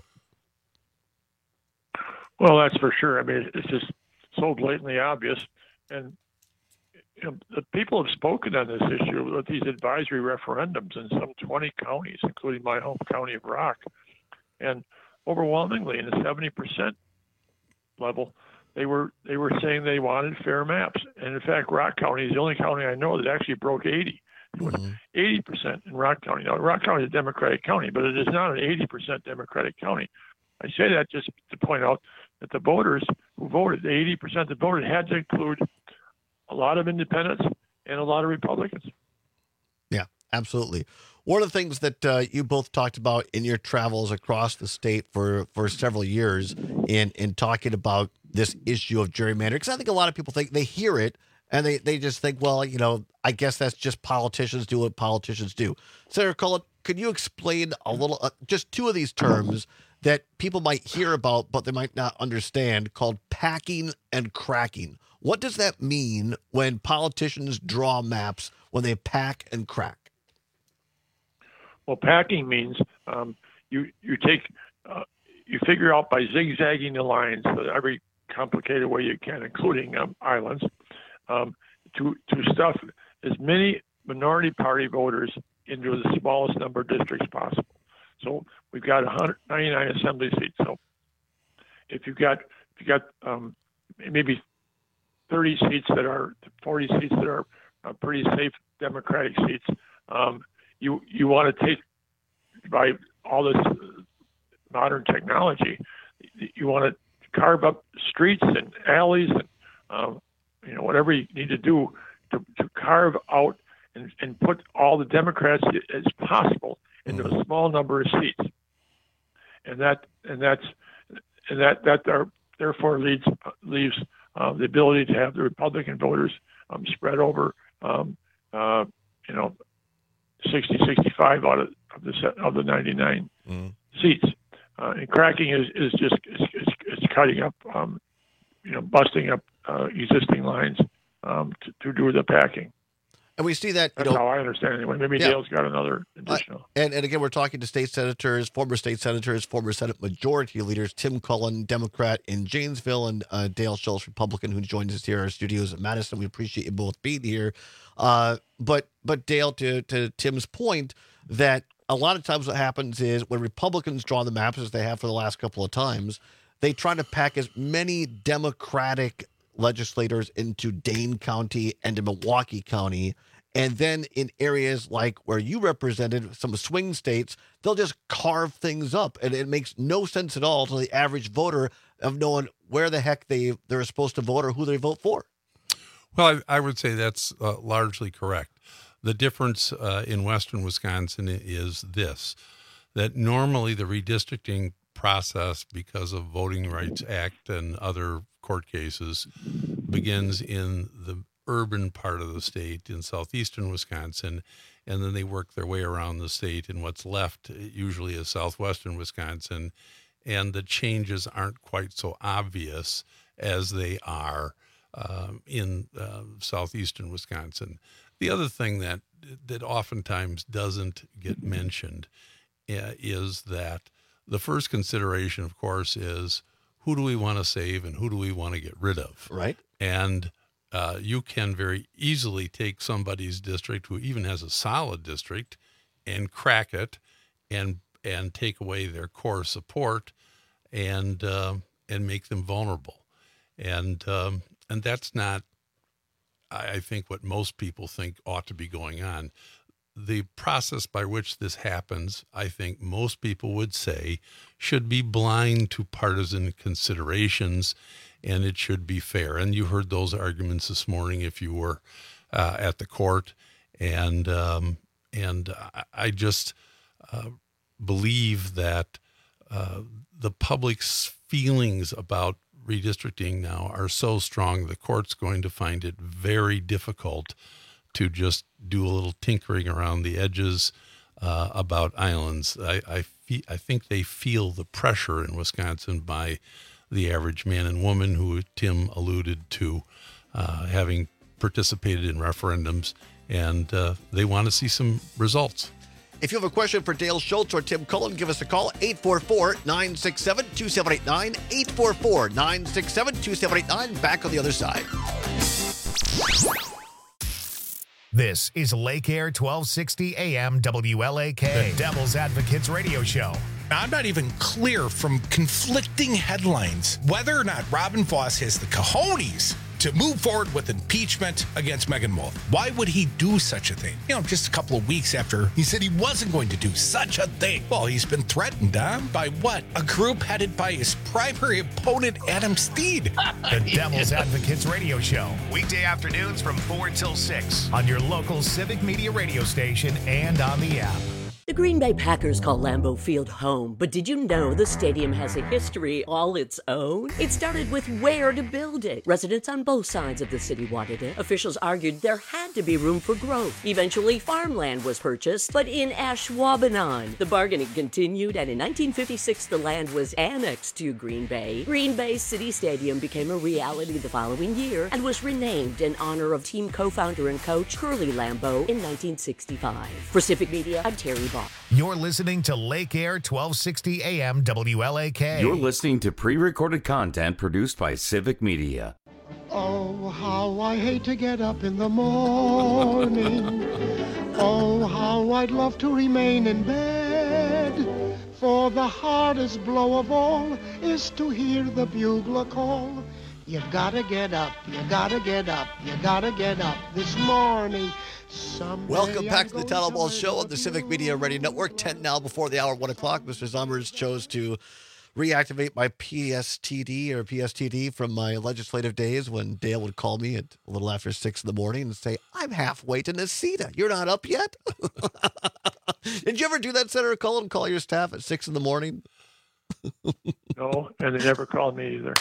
Well, that's for sure. I mean, it's just so blatantly obvious, and you know, the people have spoken on this issue with these advisory referendums in some twenty counties, including my home county of Rock, and overwhelmingly in the seventy percent level, they were they were saying they wanted fair maps. And in fact, Rock County is the only county I know that actually broke eighty. eighty percent in Rock County. Now, Rock County is a Democratic county, but it is not an eighty percent Democratic county. I say that just to point out that the voters who voted, the eighty percent that voted, had to include a lot of independents and a lot of Republicans. Yeah, absolutely. One of the things that uh, you both talked about in your travels across the state for, for several years in, in talking about this issue of gerrymandering, because I think a lot of people think they hear it and they, they just think, well, you know, I guess that's just politicians do what politicians do. Senator Cullen, could you explain a little, uh, just two of these terms that people might hear about, but they might not understand, called packing and cracking? What does that mean when politicians draw maps, when they pack and crack? Well, packing means um, you you take uh, you figure out by zigzagging the lines every complicated way you can, including um, islands, um, to to stuff as many minority party voters into the smallest number of districts possible. So we've got one hundred ninety-nine assembly seats. So if you've got if you got um, maybe thirty seats that are forty seats that are uh, pretty safe Democratic seats, um, you you want to take, by all this modern technology, you want to carve up streets and alleys and um, you know whatever you need to do to, to carve out and, and put all the Democrats as possible into a small number of seats, and that and that's and that that are, therefore leads leaves uh, the ability to have the Republican voters um, spread over um, uh, you know sixty, sixty-five out of, of the set, of the ninety-nine mm. seats, uh, and cracking is is just it's, it's, it's cutting up um, you know busting up uh, existing lines um, to, to do the packing. And we see that, you That's know, how I understand it anyway. Maybe yeah. Dale's got another additional. Uh, and, and again, we're talking to state senators, former state senators, former Senate Majority Leaders, Tim Cullen, Democrat in Janesville, and uh, Dale Schultz, Republican, who joins us here in our studios at Madison. We appreciate you both being here. Uh, but, but Dale, to, to Tim's point, that a lot of times what happens is when Republicans draw the maps, as they have for the last couple of times, they try to pack as many Democratic legislators into Dane County and to Milwaukee County. And then in areas like where you represented, some swing states, they'll just carve things up. And it makes no sense at all to the average voter of knowing where the heck they, they're supposed to vote or who they vote for. Well, I, I would say that's uh, largely correct. The difference uh, in western Wisconsin is this, that normally the redistricting process, because of Voting Rights Act and other court cases, begins in the urban part of the state in southeastern Wisconsin, and then they work their way around the state in what's left, usually is southwestern Wisconsin, and the changes aren't quite so obvious as they are um, in uh, southeastern Wisconsin. The other thing that that oftentimes doesn't get mentioned uh, is that the first consideration, of course, is who do we want to save and who do we want to get rid of? Right. And Uh, you can very easily take somebody's district who even has a solid district and crack it and and take away their core support and uh, and make them vulnerable. And um, and that's not, I, I think, what most people think ought to be going on. The process by which this happens, I think most people would say, should be blind to partisan considerations, and it should be fair. And you heard those arguments this morning if you were uh, at the court. And um, and I just uh, believe that uh, the public's feelings about redistricting now are so strong, the court's going to find it very difficult to just do a little tinkering around the edges uh, about islands. I I, fe- I think they feel the pressure in Wisconsin by the average man and woman who Tim alluded to, uh, having participated in referendums, and uh, they want to see some results. If you have a question for Dale Schultz or Tim Cullen, give us a call, eight four four, nine six seven, two seven eight nine, eight four four, nine six seven, two seven eight nine. Back on the other side. This is Lake Air twelve sixty A M W L A K, the Devil's Advocates radio show. I'm not even clear from conflicting headlines whether or not Robin Voss has the cojones to move forward with impeachment against Megan Wolf. Why would he do such a thing? You know, just a couple of weeks after he said he wasn't going to do such a thing. Well, he's been threatened, huh? By what? A group headed by his primary opponent, Adam Steed. The Devil's Advocates Radio Show. Weekday afternoons from four till six on your local Civic Media radio station and on the app. The Green Bay Packers call Lambeau Field home, but did you know the stadium has a history all its own? It started with where to build it. Residents on both sides of the city wanted it. Officials argued there had to be room for growth. Eventually, farmland was purchased, but in Ashwaubenon. The bargaining continued, and in nineteen fifty-six, the land was annexed to Green Bay. Green Bay City Stadium became a reality the following year and was renamed in honor of team co-founder and coach Curly Lambeau in nineteen sixty-five. For Civic Media, I'm Terry Ball. You're listening to Lake Air twelve sixty A M W L A K. You're listening to pre-recorded content produced by Civic Media. Oh, how I hate to get up in the morning. Oh, how I'd love to remain in bed. For the hardest blow of all is to hear the bugler call. You gotta get up, you gotta get up, you gotta get up this morning. Someday Welcome back I'm to the going Tattleball Show on the Civic Media Radio Network. ten now before the hour, one o'clock. Mister Zummers chose to reactivate my P S T D or P S T D from my legislative days when Dale would call me at a little after six in the morning and say, I'm halfway to Nacita. You're not up yet? Did you ever do that, Senator Cullen, call your staff at six in the morning? No, and they never called me either.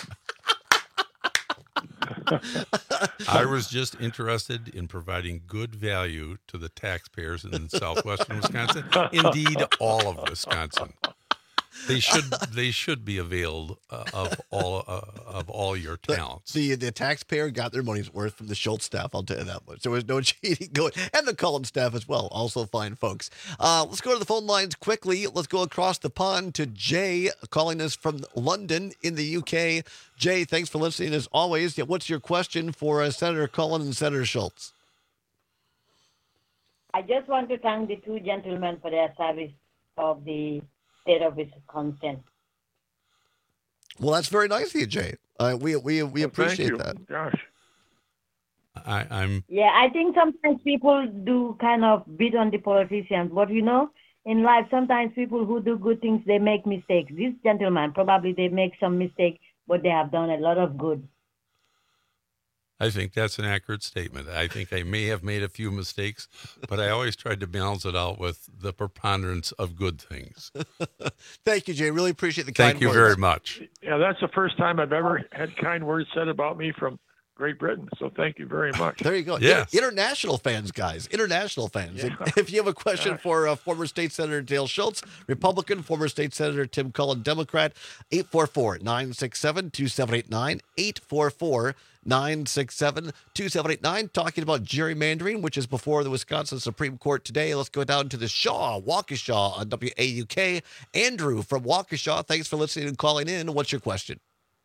I was just interested in providing good value to the taxpayers in southwestern Wisconsin. Indeed, all of Wisconsin. They should they should be availed uh, of all uh, of all your talents. The, the the taxpayer got their money's worth from the Schultz staff. I'll tell you that much. There was no cheating going, and the Cullen staff as well. Also fine folks. Uh, let's go to the phone lines quickly. Let's go across the pond to Jay calling us from London in the U K. Jay, thanks for listening as always. Yeah, what's your question for uh, Senator Cullen and Senator Schultz? I just want to thank the two gentlemen for their service of the state of Wisconsin. Well, that's very nice of you, Jay. Uh, we we we Well, appreciate thank you. that. Gosh. I, I'm Yeah, I think sometimes people do kind of beat on the politicians, but you know, in life, sometimes people who do good things, they make mistakes. These gentlemen, probably they make some mistake, but they have done a lot of good. I think that's an accurate statement. I think I may have made a few mistakes, but I always tried to balance it out with the preponderance of good things. Thank you, Jay. Really appreciate the kind Thank you words. very much. Yeah, that's the first time I've ever had kind words said about me from Great Britain. So thank you very much. There you go. Yes. Inter- international fans, guys. International fans. Yeah. If, if you have a question for uh, former State Senator Dale Schultz, Republican, former State Senator Tim Cullen, Democrat, eight four four, nine six seven, two seven eight nine, eight four four, nine six seven, two seven eight nine, talking about gerrymandering, which is before the Wisconsin Supreme Court today. Let's go down to the Shaw, Waukesha on W A U K. Andrew from Waukesha, thanks for listening and calling in. What's your question?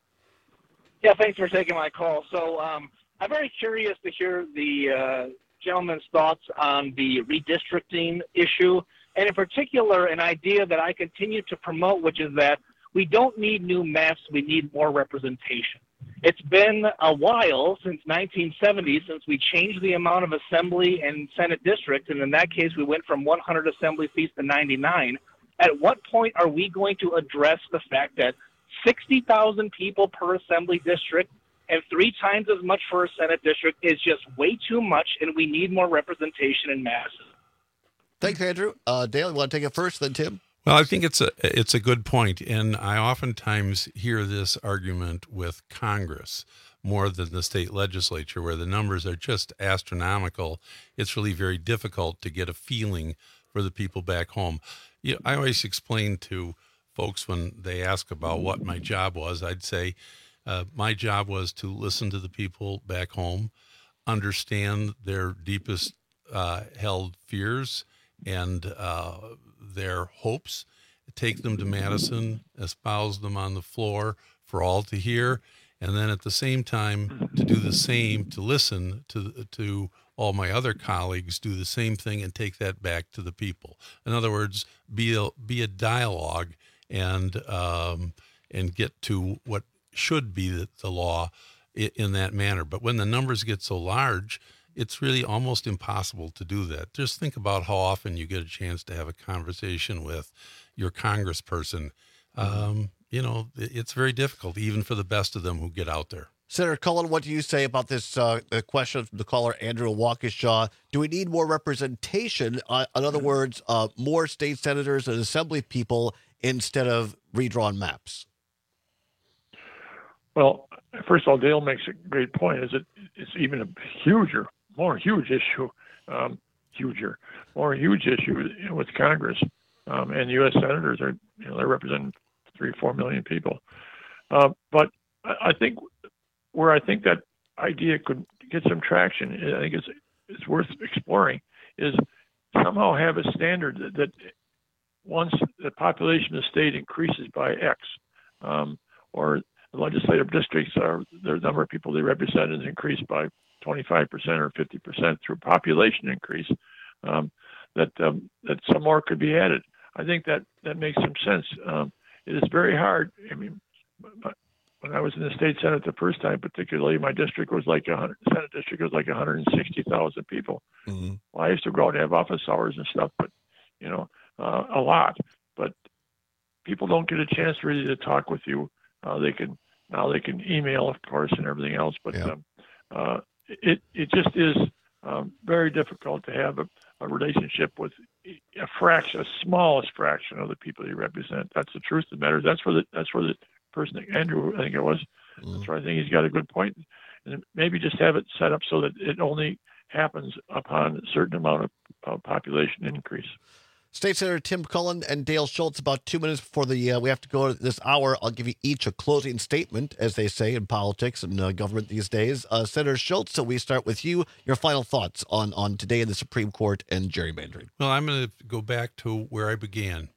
Yeah, thanks for taking my call. So um, I'm very curious to hear the uh, gentleman's thoughts on the redistricting issue, and in particular, an idea that I continue to promote, which is that we don't need new maps, we need more representation. It's been a while, since nineteen seventy, since we changed the amount of assembly and Senate districts, and in that case, we went from one hundred assembly seats to ninety-nine. At what point are we going to address the fact that sixty thousand people per assembly district and three times as much for a Senate district is just way too much, and we need more representation in masses? Thanks, Andrew. Uh, Dale, you want to take it first, then Tim? Well, I think it's a it's a good point, and I oftentimes hear this argument with Congress more than the state legislature, where the numbers are just astronomical. It's really very difficult to get a feeling for the people back home. You know, I always explain to folks when they ask about what my job was, I'd say uh, my job was to listen to the people back home, understand their deepest uh, held fears and uh, their hopes, take them to Madison, espouse them on the floor for all to hear, and then at the same time to do the same, to listen to to all my other colleagues, do the same thing and take that back to the people. In other words, be a, be a dialogue and um, and get to what should be the, the law in, in that manner. But when the numbers get so large, it's really almost impossible to do that. Just think about how often you get a chance to have a conversation with your congressperson. Um, you know, it's very difficult, even for the best of them who get out there. Senator Cullen, what do you say about this uh, question from the caller, Andrew Waukesha? Do we need more representation? Uh, in other words, uh, more state senators and assembly people instead of redrawn maps? Well, first of all, Dale makes a great point. Is it? It's even a huger, more huge issue, um, huger, more huge issue you know, with Congress um, and U S senators are, you know, they represent three, four million people. Uh, but I, I think where I think that idea could get some traction, I think it's it's worth exploring, is somehow have a standard that, that once the population of the state increases by X, um, or legislative districts are the number of people they represent is increased by twenty-five percent or fifty percent through population increase, um, that um, that some more could be added. I think that that makes some sense. Um, it is very hard. I mean, when I was in the state senate the first time, particularly, my district was like a hundred. Senate district was like one hundred sixty thousand people. Mm-hmm. Well, I used to go out and have office hours and stuff, but you know, uh, a lot. But people don't get a chance really to talk with you. Uh, they can now they can email, of course, and everything else. But yeah. um, uh, it it just is um, very difficult to have a, a relationship with a fraction, a smallest fraction of the people you represent. That's the truth of the matter. That's where the that's where the person, Andrew, I think it was. Mm-hmm. That's where I think he's got a good point. And maybe just have it set up so that it only happens upon a certain amount of uh, population increase. State Senator Tim Cullen and Dale Schultz, about two minutes before the uh, we have to go this hour, I'll give you each a closing statement, as they say in politics and uh, government these days. Uh, Senator Schultz, so we start with you. Your final thoughts on, on today in the Supreme Court and gerrymandering. Well, I'm going to go back to where I began.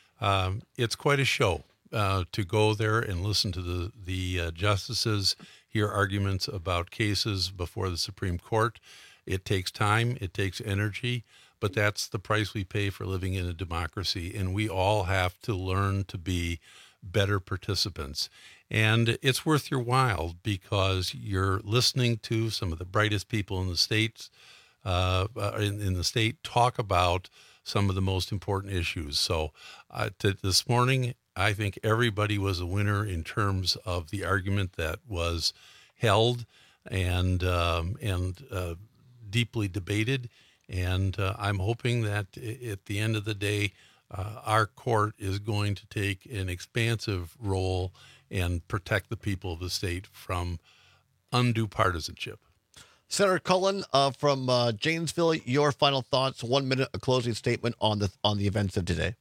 Um, it's quite a show uh, to go there and listen to the, the uh, justices hear arguments about cases before the Supreme Court. It takes time. It takes energy. But that's the price we pay for living in a democracy, and we all have to learn to be better participants. And it's worth your while because you're listening to some of the brightest people in the states, uh, in, in the state, talk about some of the most important issues. So uh, to, this morning, I think everybody was a winner in terms of the argument that was held and um, and uh, deeply debated. And uh, I'm hoping that at the end of the day, uh, our court is going to take an expansive role and protect the people of the state from undue partisanship. Senator Cullen uh, from uh, Janesville, your final thoughts, one minute, a closing statement on the on the events of today.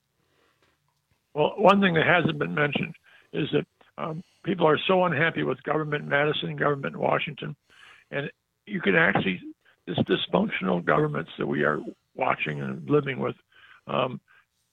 Well, one thing that hasn't been mentioned is that um, people are so unhappy with government in Madison, government in Washington, and you can actually... This dysfunctional governments that we are watching and living with um,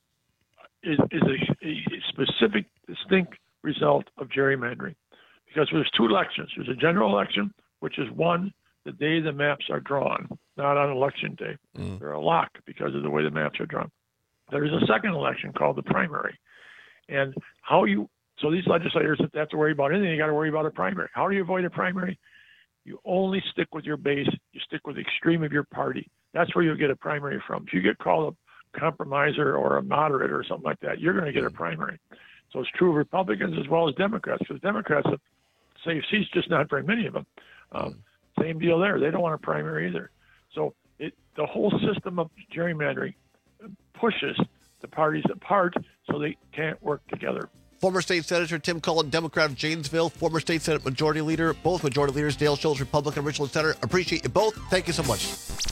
is, is a, a specific, distinct result of gerrymandering. Because there's two elections. There's a general election, which is won the day the maps are drawn, not on election day. Mm. They're a lock because of the way the maps are drawn. There's a second election called the primary. And how you, so these legislators, if they have to worry about anything, you got to worry about a primary. How do you avoid a primary? You only stick with your base. You stick with the extreme of your party. That's where you'll get a primary from. If you get called a compromiser or a moderate or something like that, you're going to get a primary. So it's true of Republicans as well as Democrats, because Democrats have safe seats, just not very many of them. Um, same deal there. They don't want a primary either. So it, the whole system of gerrymandering pushes the parties apart so they can't work together. Former State Senator Tim Cullen, Democrat of Janesville, former State Senate Majority Leader, both Majority Leaders, Dale Schultz, Republican, Richland Center. Appreciate you both. Thank you so much.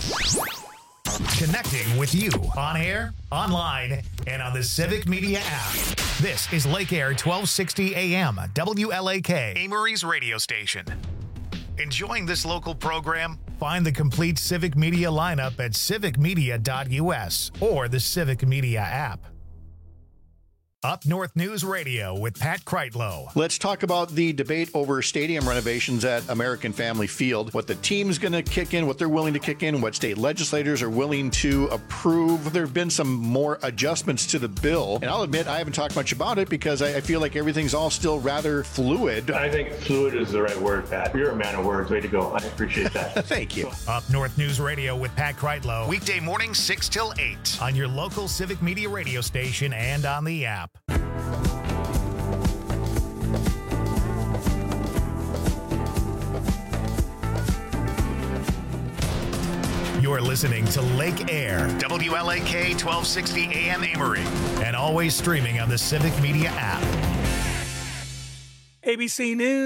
Connecting with you on air, online, and on the Civic Media app. This is Lake Air twelve sixty A M, W L A K, Amory's radio station. Enjoying this local program? Find the complete Civic Media lineup at civic media dot U S or the Civic Media app. Up North News Radio with Pat Kreitlow. Let's talk about the debate over stadium renovations at American Family Field, what the team's going to kick in, what they're willing to kick in, what state legislators are willing to approve. There have been some more adjustments to the bill, and I'll admit I haven't talked much about it because I, I feel like everything's all still rather fluid. I think fluid is the right word, Pat. You're a man of words. Way to go. I appreciate that. Thank you. Up North News Radio with Pat Kreitlow. Weekday mornings six till eight on your local Civic Media radio station and on the app. You're listening to Lake Air, W L A K twelve sixty A M Amory, and always streaming on the Civic Media app. A B C News.